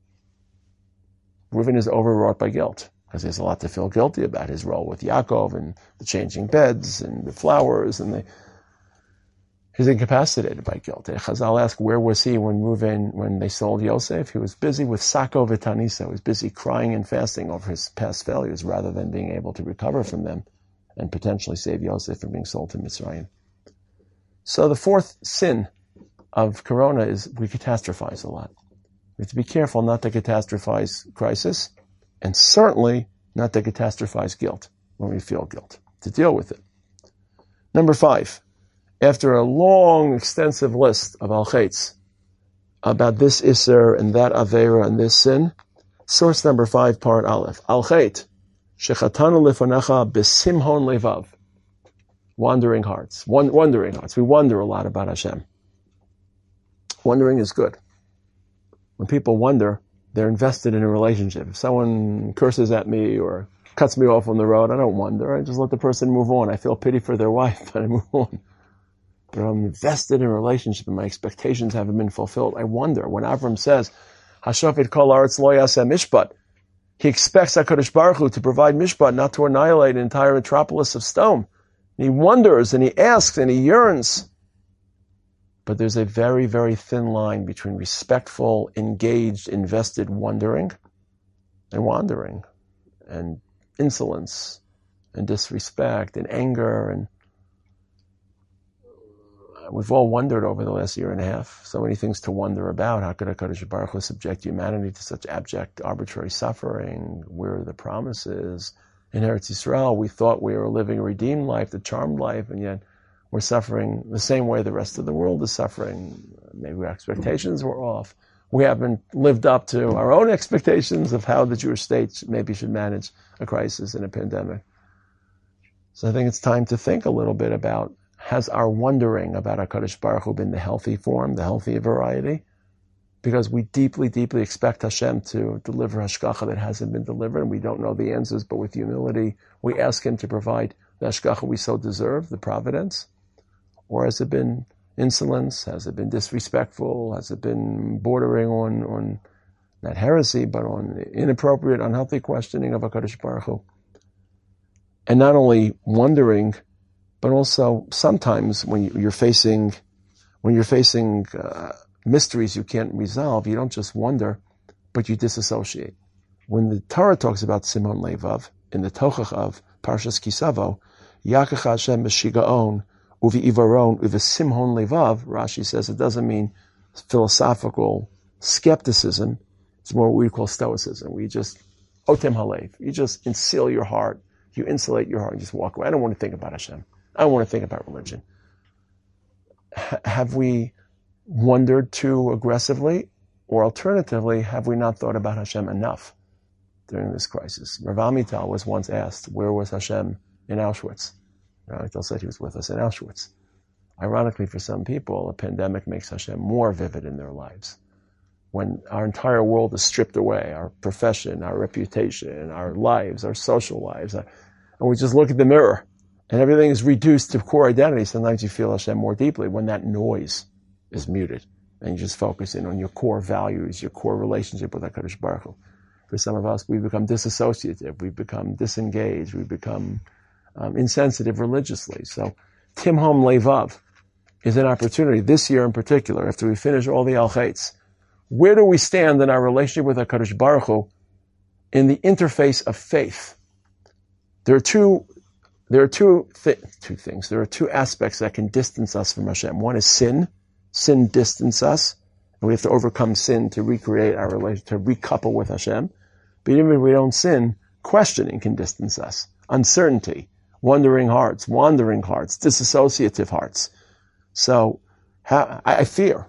[SPEAKER 1] Reuven is overwrought by guilt because he has a lot to feel guilty about, his role with Yaakov and the changing beds and the flowers and he's incapacitated by guilt. Chazal ask, where was he when they sold Yosef? He was busy with Sako v'Tanisa. He was busy crying and fasting over his past failures rather than being able to recover from them and potentially save Yosef from being sold to Mitzrayim. So the fourth sin of Corona is we catastrophize a lot. We have to be careful not to catastrophize crisis, and certainly not to catastrophize guilt when we feel guilt, to deal with it. Number 5, after a long, extensive list of al-chaitz about this iser and that avera and this sin, source number 5, part Aleph, al-chait, shechatanu lefonecha besimhon levav, wandering hearts. Wondering hearts. We wonder a lot about Hashem. Wondering is good. When people wonder, they're invested in a relationship. If someone curses at me or cuts me off on the road, I don't wonder. I just let the person move on. I feel pity for their wife, but I move on. But I'm invested in a relationship and my expectations haven't been fulfilled. I wonder. When Avram says, Hashofet kol haaretz lo yaseh mishpat, he expects HaKadosh Baruch Hu to provide mishpat, not to annihilate an entire metropolis of stone. And he wonders and he asks and he yearns. But there's a very, very thin line between respectful, engaged, invested wondering and wandering and insolence and disrespect and anger. And we've all wondered over the last year and a half. So many things to wonder about. How could HaKadosh Baruch Hu subject humanity to such abject, arbitrary suffering? Where are the promises? In Eretz Yisrael, we thought we were living a redeemed life, the charmed life, and yet we're suffering the same way the rest of the world is suffering. Maybe our expectations were off. We haven't lived up to our own expectations of how the Jewish state maybe should manage a crisis and a pandemic. So I think it's time to think a little bit about, has our wondering about HaKadosh Baruch Hu been the healthy form, the healthy variety? because we deeply, deeply expect Hashem to deliver hashgacha that hasn't been delivered, and we don't know the answers, but with humility, we ask Him to provide the hashgacha we so deserve, the providence. Or has it been insolence? Has it been disrespectful? Has it been bordering on not heresy, but on inappropriate, unhealthy questioning of HaKadosh Baruch Hu? And not only wondering, but also sometimes when you're facing mysteries you can't resolve, you don't just wonder, but you disassociate. When the Torah talks about Simon Levav in the Tochach of Parshas Kisavo, Yakach Hashem b'shigaon uvi ivaron uvi simhon levav, Rashi says it doesn't mean philosophical skepticism. It's more what we call stoicism. We just otem halev. You just insulate your heart. You insulate your heart and just walk away. I don't want to think about Hashem. I don't want to think about religion. Have we wondered too aggressively? Or alternatively, have we not thought about Hashem enough during this crisis? Rav Amital was once asked, where was Hashem in Auschwitz? Amital said he was with us in Auschwitz. Ironically, for some people, a pandemic makes Hashem more vivid in their lives. When our entire world is stripped away, our profession, our reputation, our lives, our social lives, and we just look at the mirror, and everything is reduced to core identity, sometimes you feel Hashem more deeply when that noise is muted, and you just focus in on your core values, your core relationship with HaKadosh Baruch Hu. For some of us, we become disassociative, we become disengaged, we become insensitive religiously. So, Timhom Levav is an opportunity, this year in particular, after we finish all the Al-Chaitz. Where do we stand in our relationship with HaKadosh Baruch Hu in the interface of faith? There are two things. There are two aspects that can distance us from Hashem. One is sin. Sin distances us, and we have to overcome sin to recreate our relationship, to recouple with Hashem. But even if we don't sin, questioning can distance us. Uncertainty, wandering hearts, disassociative hearts. So, I fear,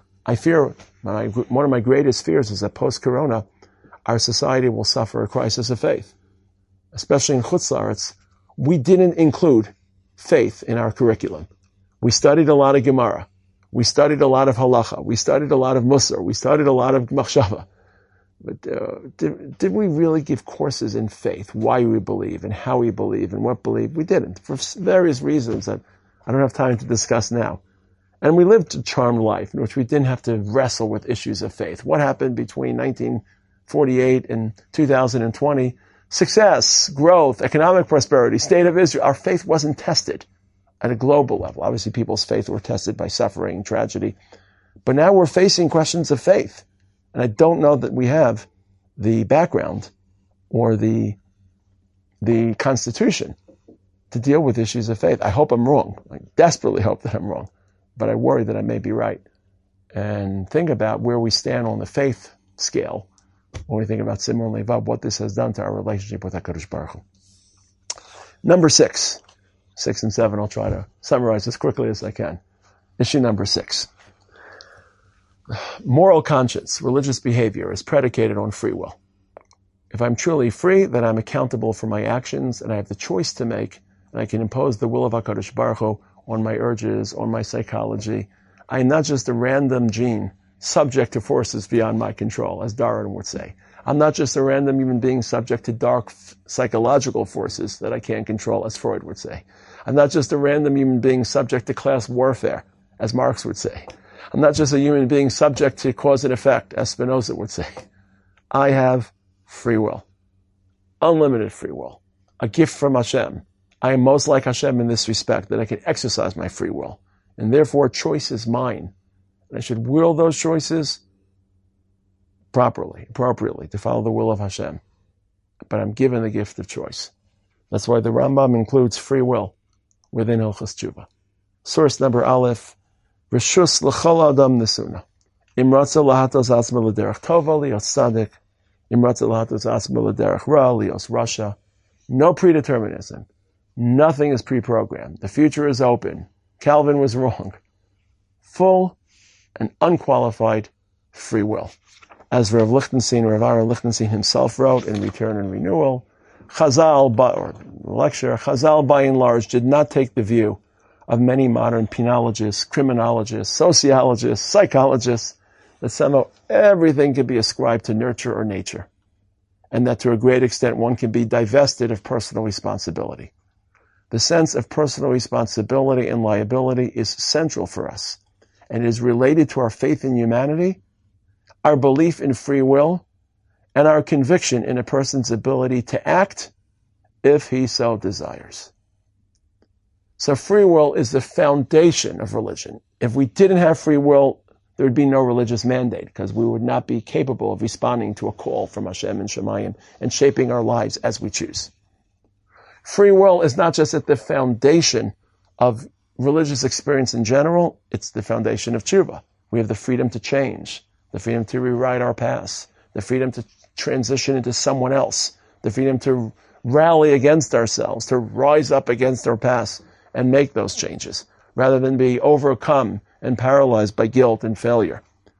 [SPEAKER 1] one of my greatest fears is that post-corona, our society will suffer a crisis of faith. Especially in Chutz La'aretz, we didn't include faith in our curriculum. We studied a lot of Gemara. We studied a lot of halacha. We studied a lot of musar. We studied a lot of machshava. But did we really give courses in faith, why we believe and how we believe and what believe? We didn't, for various reasons that I don't have time to discuss now. And we lived a charmed life in which we didn't have to wrestle with issues of faith. What happened between 1948 and 2020? Success, growth, economic prosperity, state of Israel. Our faith wasn't tested at a global level. Obviously, people's faith were tested by suffering, tragedy. But now we're facing questions of faith. And I don't know that we have the background or the constitution to deal with issues of faith. I hope I'm wrong. I desperately hope that I'm wrong. But I worry that I may be right. And think about where we stand on the faith scale when we think about Simon Levav, what this has done to our relationship with HaKadosh Baruch Hu. Number 6 and 7, I'll try to summarize as quickly as I can. Issue number 6. Moral conscience, religious behavior, is predicated on free will. If I'm truly free, then I'm accountable for my actions, and I have the choice to make, and I can impose the will of HaKadosh Baruch Hu on my urges, on my psychology. I am not just a random gene subject to forces beyond my control, as Darwin would say. I'm not just a random human being subject to dark psychological forces that I can't control, as Freud would say. I'm not just a random human being subject to class warfare, as Marx would say. I'm not just a human being subject to cause and effect, as Spinoza would say. I have free will. Unlimited free will. A gift from Hashem. I am most like Hashem in this respect, that I can exercise my free will. And therefore, choice is mine. And I should will those choices properly, appropriately, to follow the will of Hashem. But I'm given the gift of choice. That's why the Rambam includes free will within Hilchos Tshuva. Source number Aleph, Reshus l'chol adam nesuna. Im ratza lahatos atzma l'derech tova lios tzaddik. Im ratza lahatos atzma l'derech ra lios rasha. No predeterminism. Nothing is pre-programmed. The future is open. Calvin was wrong. Full and unqualified free will. As Rav Aaron Lichtenstein himself wrote in Return and Renewal, Chazal, by and large, did not take the view of many modern penologists, criminologists, sociologists, psychologists, that somehow everything can be ascribed to nurture or nature, and that to a great extent one can be divested of personal responsibility. The sense of personal responsibility and liability is central for us, and is related to our faith in humanity, our belief in free will, and our conviction in a person's ability to act if he so desires. So free will is the foundation of religion. If we didn't have free will, there would be no religious mandate, because we would not be capable of responding to a call from Hashem and Shemayim and shaping our lives as we choose. Free will is not just at the foundation of religious experience in general, it's the foundation of tshuva. We have the freedom to change, the freedom to rewrite our past, the freedom to transition into someone else, the freedom to rally against ourselves, to rise up against our past and make those changes, rather than be overcome and paralyzed by guilt and failure.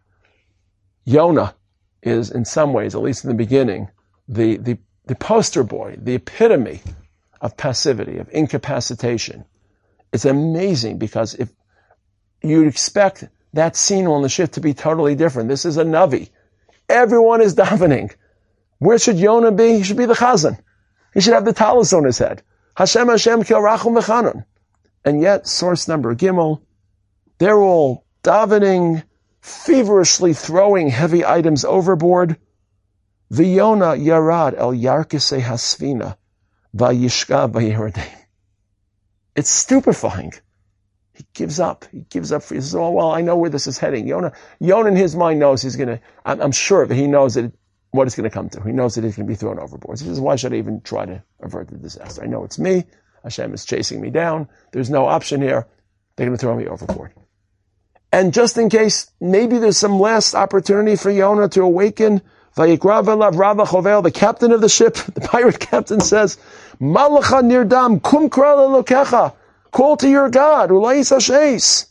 [SPEAKER 1] Yonah is, in some ways, at least in the beginning, the poster boy, the epitome of passivity, of incapacitation. It's amazing, because if you'd expect that scene on the ship to be totally different. This is a Navi. Everyone is davening. Where should Yonah be? He should be the Chazan. He should have the talis on his head. Hashem, Hashem, Kil Rachum V'Chanon. And yet, source number Gimel, they're all davening, feverishly throwing heavy items overboard. V'Yonah yarad el yarkisei hasfina, v'yishka v'yeredim. It's stupefying. He gives up. He says, oh, well, I know where this is heading. Yonah in his mind knows I'm sure of it. He knows what it's going to come to. He knows that he's going to be thrown overboard. He says, why should I even try to avert the disaster? I know it's me. Hashem is chasing me down. There's no option here. They're going to throw me overboard. And just in case, maybe there's some last opportunity for Yonah to awaken, Vayikra v'elav Rabba Chovel, the captain of the ship, the pirate captain says, Malacha nirdam kum kra lelokecha. Call to your God, Ulais Hashes.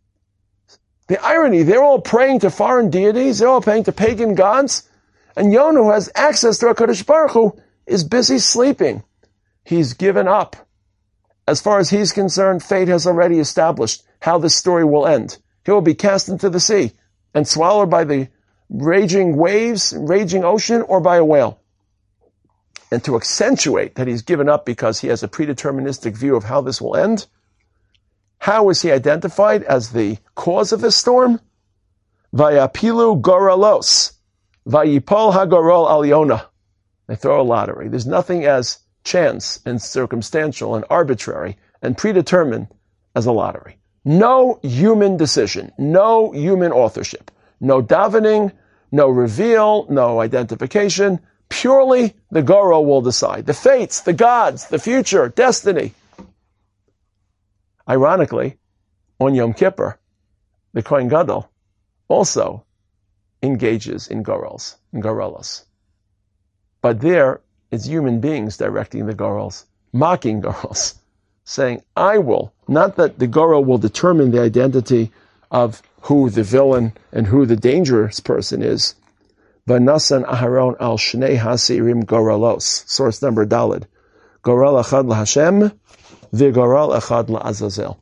[SPEAKER 1] The irony, they're all praying to foreign deities, they're all praying to pagan gods, and Yonah, who has access to HaKadosh Baruch Hu, is busy sleeping. He's given up. As far as he's concerned, fate has already established how this story will end. He will be cast into the sea and swallowed by the raging waves, raging ocean, or by a whale. And to accentuate that he's given up because he has a predeterministic view of how this will end, how is he identified as the cause of this storm? Vayapilu goralos, vayipol hagorol al Yonah. They throw a lottery. There's nothing as chance and circumstantial and arbitrary and predetermined as a lottery. No human decision, no human authorship, no davening, no reveal, no identification. Purely the Goro will decide. The fates, the gods, the future, destiny. Ironically, on Yom Kippur, the Kohen Gadol also engages in gorelos. But there, it's human beings directing the gorelos, mocking gorelos, saying, I will, not that the Goro will determine the identity of who the villain and who the dangerous person is. Vanasan Aharon al Shnei Hasirim Goralos. Source number Daled. Goral Echad LaHashem, V'Goral Echad LaAzazel.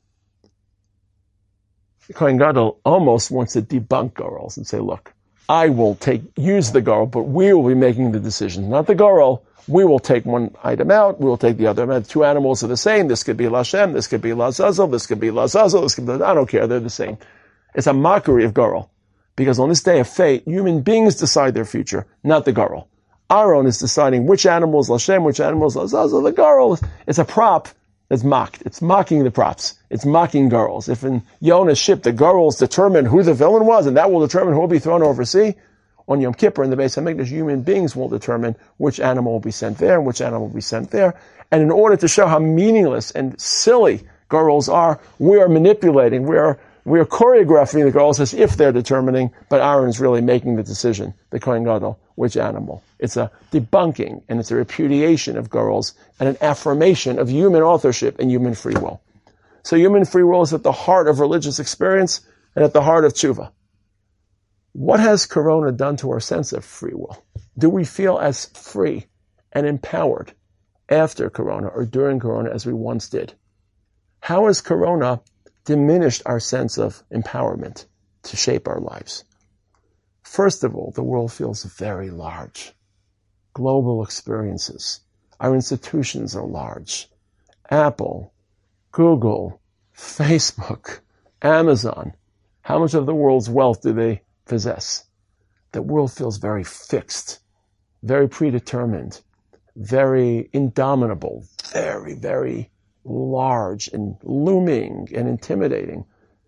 [SPEAKER 1] The Kohen Gadol almost wants to debunk Gorals and say, look, I will use the Goral, but we will be making the decision, not the Goral. We will take one item out, we will take the other. Two animals are the same. This could be LaHashem, this could be LaAzazel, this could be LaAzazel, this could be, I don't care, they're the same. It's a mockery of Goral. Because on this day of fate, human beings decide their future, not the Goral. Aaron is deciding which animal is Lashem, which animal is Lazazel. The Goral is a prop that's mocked. It's mocking the props. It's mocking Gorals. If in Yonah's ship the Gorals determine who the villain was, and that will determine who will be thrown overseas, on Yom Kippur in the Beis HaMikdash, human beings will determine which animal will be sent there and which animal will be sent there. And in order to show how meaningless and silly Gorals are, we are manipulating, we are choreographing the girls as if they're determining, but Aaron's really making the decision, the Kohen Gadol, which animal. It's a debunking and it's a repudiation of girls and an affirmation of human authorship and human free will. So human free will is at the heart of religious experience and at the heart of tshuva. What has Corona done to our sense of free will? Do we feel as free and empowered after Corona or during Corona as we once did? How has Corona diminished our sense of empowerment to shape our lives? First of all, the world feels very large. Global experiences. Our institutions are large. Apple, Google, Facebook, Amazon. How much of the world's wealth do they possess? The world feels very fixed, very predetermined, very indomitable, very, very large and looming and intimidating.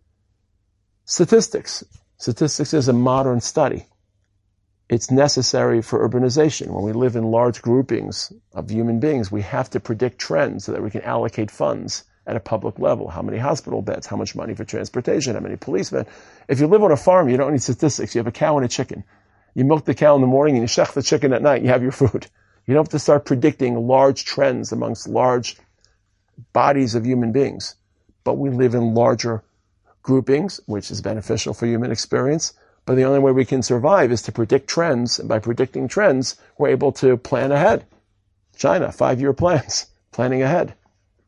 [SPEAKER 1] Statistics. Statistics is a modern study. It's necessary for urbanization. When we live in large groupings of human beings, we have to predict trends so that we can allocate funds at a public level. How many hospital beds, how much money for transportation, how many policemen. If you live on a farm, you don't need statistics. You have a cow and a chicken. You milk the cow in the morning and you shech the chicken at night, you have your food. You don't have to start predicting large trends amongst large bodies of human beings. But we live in larger groupings, which is beneficial for human experience. But the only way we can survive is to predict trends. And by predicting trends, we're able to plan ahead. China, 5-year plans, planning ahead.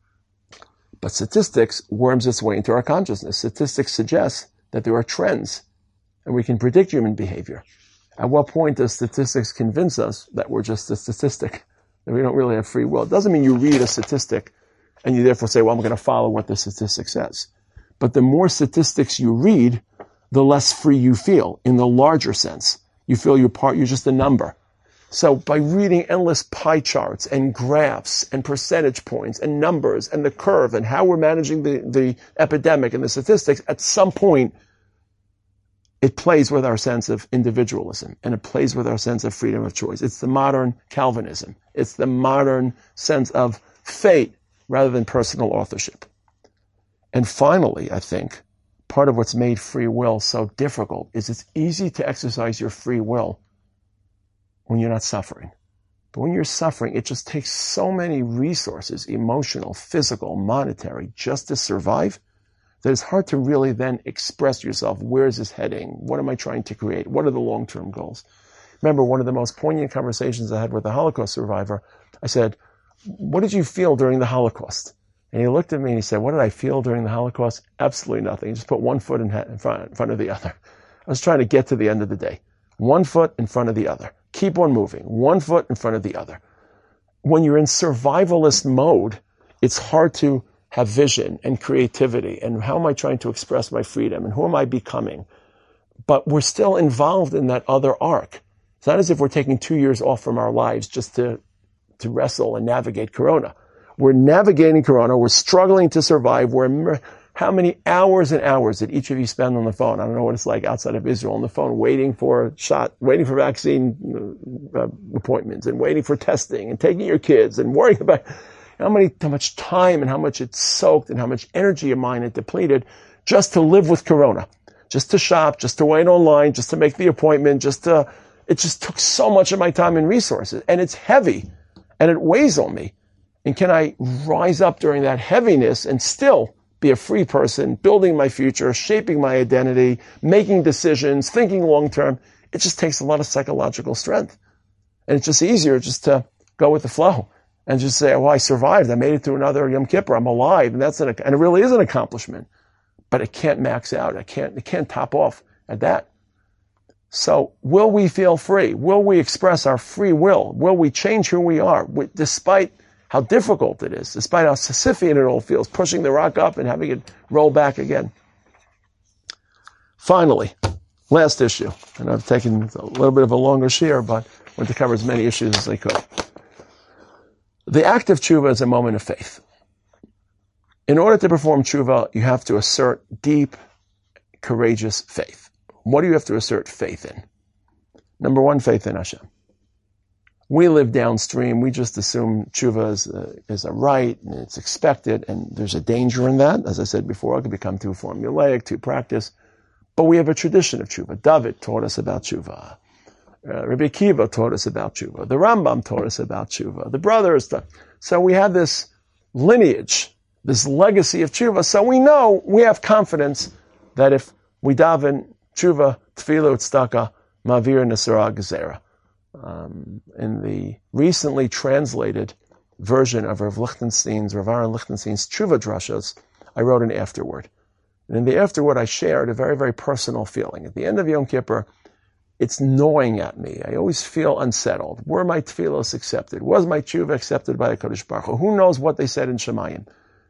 [SPEAKER 1] But statistics worms its way into our consciousness. Statistics suggest that there are trends and we can predict human behavior. At what point does statistics convince us that we're just a statistic, that we don't really have free will? It doesn't mean you read a statistic and you therefore say, well, I'm going to follow what the statistic says. But the more statistics you read, the less free you feel in the larger sense. You feel you're just a number. So by reading endless pie charts and graphs and percentage points and numbers and the curve and how we're managing the epidemic and the statistics, at some point, it plays with our sense of individualism and it plays with our sense of freedom of choice. It's the modern Calvinism. It's the modern sense of fate rather than personal authorship. And finally, I think, part of what's made free will so difficult is it's easy to exercise your free will when you're not suffering. But when you're suffering, it just takes so many resources, emotional, physical, monetary, just to survive, that it's hard to really then express yourself. Where is this heading? What am I trying to create? What are the long-term goals? Remember, one of the most poignant conversations I had with a Holocaust survivor, I said, what did you feel during the Holocaust? And he looked at me and he said, what did I feel during the Holocaust? Absolutely nothing. He just put one foot in front of the other. I was trying to get to the end of the day. One foot in front of the other. Keep on moving. One foot in front of the other. When you're in survivalist mode, it's hard to have vision and creativity and how am I trying to express my freedom and who am I becoming? But we're still involved in that other arc. It's not as if we're taking 2 years off from our lives just to wrestle and navigate Corona. We're navigating Corona. We're struggling to survive. How many hours and hours did each of you spend on the phone? I don't know what it's like outside of Israel on the phone, waiting for a shot, waiting for vaccine appointments and waiting for testing and taking your kids and worrying about how much time and how much it soaked and how much energy of mine it depleted just to live with Corona, just to shop, just to wait online, just to make the appointment, it just took so much of my time and resources. And it's heavy and it weighs on me. And can I rise up during that heaviness and still be a free person, building my future, shaping my identity, making decisions, thinking long term? It just takes a lot of psychological strength. And it's just easier just to go with the flow and just say, well, I survived. I made it through another Yom Kippur. I'm alive. And and it really is an accomplishment, but it can't max out. It can't top off at that. So will we feel free? Will we express our free will? Will we change who we are despite how difficult it is, despite how Sisyphean it all feels, pushing the rock up and having it roll back again? Finally, last issue, and I've taken a little bit of a longer share, but I want to cover as many issues as I could. The act of tshuva is a moment of faith. In order to perform tshuva, you have to assert deep, courageous faith. What do you have to assert faith in? Number one, faith in Hashem. We live downstream. We just assume tshuva is a right and it's expected, and there's a danger in that. As I said before, it can become too formulaic, too practice. But we have a tradition of tshuva. David taught us about tshuva. Rabbi Akiva taught us about tshuva. The Rambam taught us about tshuva. The brothers. So we have this lineage, this legacy of tshuva. So we know, we have confidence that if we daven tshuva, tefillah, tzedakah, mavir, nesara, gezerah. In the recently translated version of Rav Aaron Lichtenstein's Tshuva Drashos, I wrote an afterword. And in the afterword, I shared a very, very personal feeling. At the end of Yom Kippur, it's gnawing at me. I always feel unsettled. Were my tefillos accepted? Was my tshuva accepted by the Kodesh Baruch Hu? Who knows what they said in Shemayim?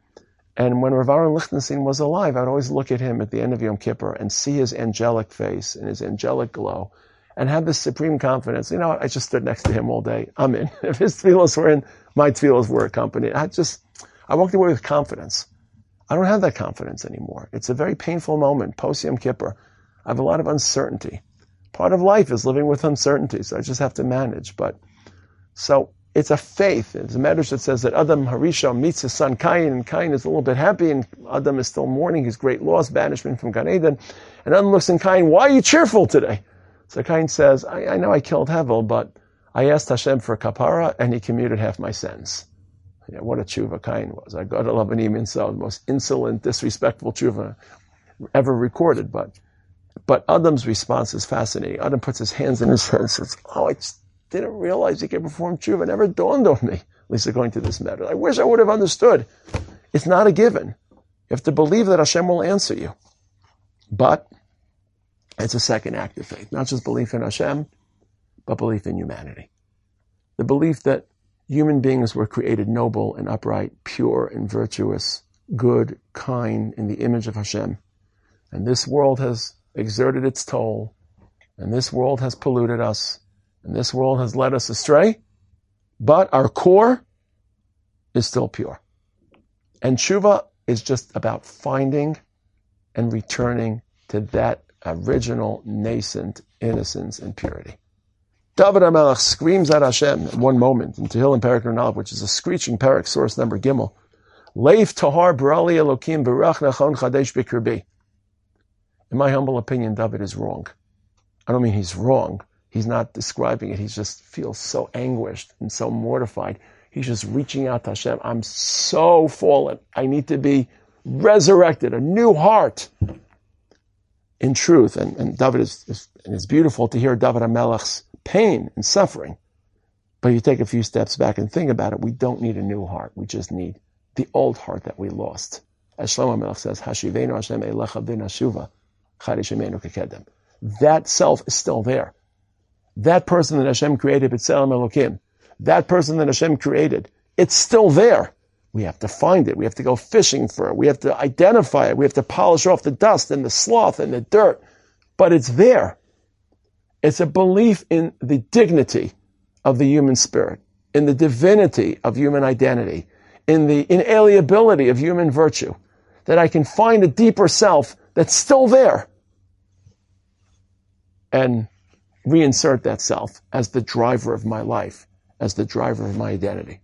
[SPEAKER 1] And when Rav Aaron Lichtenstein was alive, I'd always look at him at the end of Yom Kippur and see his angelic face and his angelic glow and have this supreme confidence. You know what? I just stood next to him all day. I'm in. If his tefillos were in, my tefillos were accompanied. I walked away with confidence. I don't have that confidence anymore. It's a very painful moment. Post Yom Kippur, I have a lot of uncertainty. Part of life is living with uncertainty, so I just have to manage. So it's a faith. It's a medrash that says that Adam Harisha meets his son Cain, and Cain is a little bit happy, and Adam is still mourning his great loss, banishment from Gan Eden. And Adam looks in Cain, why are you cheerful today? So Cain says, I know I killed Hevel, but I asked Hashem for a kapara, and he commuted half my sins. Yeah, what a tshuva Cain was. I got to love an imin, so the most insolent, disrespectful tshuva ever recorded. But Adam's response is fascinating. Adam puts his hands in his head and says, I just didn't realize he could perform tshuva. It never dawned on me, at least according to this matter. I wish I would have understood. It's not a given. You have to believe that Hashem will answer you. But it's a second act of faith. Not just belief in Hashem, but belief in humanity. The belief that human beings were created noble and upright, pure and virtuous, good, kind, in the image of Hashem. And this world has exerted its toll, and this world has polluted us, and this world has led us astray, but our core is still pure. And tshuva is just about finding and returning to that original, nascent innocence and purity. David HaMelech screams at Hashem in one moment in Tehillim Perek Nunalav, which is a screeching perek, source number Gimel. Leif tahar brali Elokim berach nachon chadesh b'kirbi. In my humble opinion, David is wrong. I don't mean he's wrong. He's not describing it. He just feels so anguished and so mortified. He's just reaching out to Hashem. I'm so fallen. I need to be resurrected, a new heart. In truth, and David it's beautiful to hear David HaMelech's pain and suffering. But you take a few steps back and think about it. We don't need a new heart. We just need the old heart that we lost. As Shlomo HaMelech says, Hashivenu Hashem elecha b'nashuva. That self is still there. That person that Hashem created, B'Tselem Elokim, that person that Hashem created, it's still there. We have to find it. We have to go fishing for it. We have to identify it. We have to polish off the dust and the sloth and the dirt. But it's there. It's a belief in the dignity of the human spirit, in the divinity of human identity, in the inalienability of human virtue, that I can find a deeper self that's still there and reinsert that self as the driver of my life, as the driver of my identity.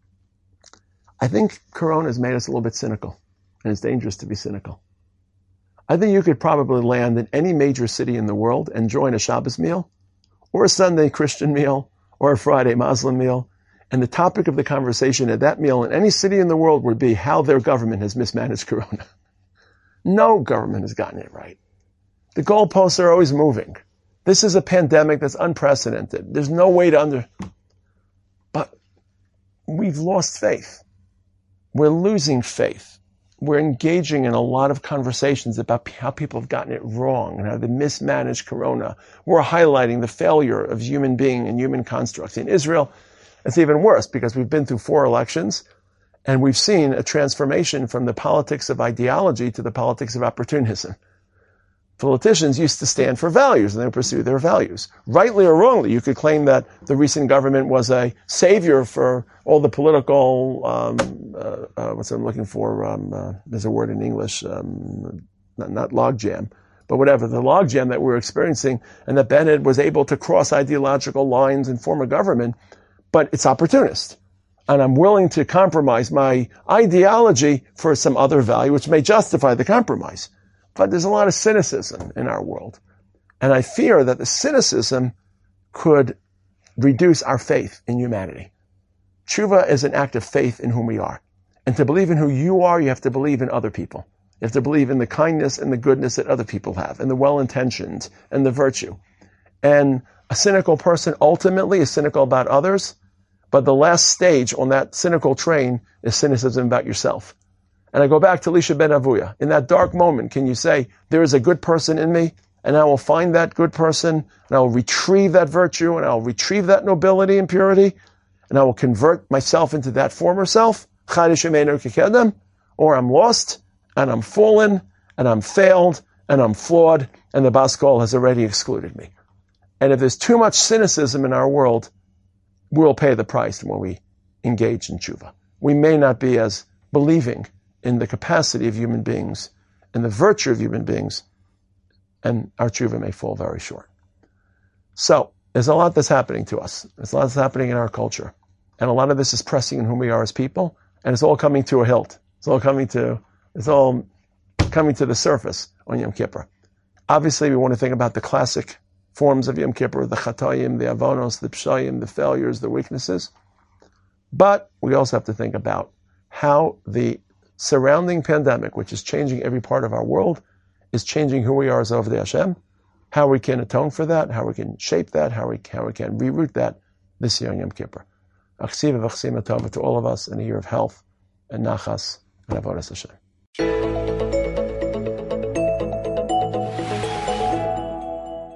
[SPEAKER 1] I think Corona has made us a little bit cynical, and it's dangerous to be cynical. I think you could probably land in any major city in the world and join a Shabbos meal, or a Sunday Christian meal, or a Friday Muslim meal, and the topic of the conversation at that meal in any city in the world would be how their government has mismanaged Corona. No government has gotten it right. The goalposts are always moving. This is a pandemic that's unprecedented. There's no way to But we've lost faith. We're losing faith. We're engaging in a lot of conversations about how people have gotten it wrong and how they mismanaged Corona. We're highlighting the failure of human being and human constructs. In Israel, it's even worse because we've been through 4 elections and we've seen a transformation from the politics of ideology to the politics of opportunism. Politicians used to stand for values and they pursue their values. Rightly or wrongly, you could claim that the recent government was a savior for all the political, what's I'm looking for, there's a word in English, not logjam, but whatever, the logjam that we're experiencing, and that Bennett was able to cross ideological lines and form a government, but it's opportunist. And I'm willing to compromise my ideology for some other value, which may justify the compromise. But there's a lot of cynicism in our world. And I fear that the cynicism could reduce our faith in humanity. Tshuva is an act of faith in whom we are. And to believe in who you are, you have to believe in other people. You have to believe in the kindness and the goodness that other people have, and the well-intentions and the virtue. And a cynical person ultimately is cynical about others, but the last stage on that cynical train is cynicism about yourself. And I go back to Elisha ben Avuya. In that dark moment, can you say, there is a good person in me and I will find that good person, and I will retrieve that virtue, and I will retrieve that nobility and purity, and I will convert myself into that former self, or I'm lost, and I'm fallen, and I'm failed, and I'm flawed, and the Bas Kol has already excluded me. And if there's too much cynicism in our world, we'll pay the price when we engage in tshuva. We may not be as believing in the capacity of human beings and the virtue of human beings, and our tshuva may fall very short. So, there's a lot that's happening to us. There's a lot that's happening in our culture. And a lot of this is pressing in whom we are as people, and it's all coming to a hilt. It's all coming to the surface on Yom Kippur. Obviously, we want to think about the classic forms of Yom Kippur, the chatayim, the avonos, the pshayim, the failures, the weaknesses. But we also have to think about how the surrounding pandemic, which is changing every part of our world, is changing who we are as Ovdei Hashem, how we can atone for that, how we can shape that, how we can reroute that this year on Yom Kippur. Achsiva v'achsima tova to all of us in a year of health and nachas and avodas Hashem.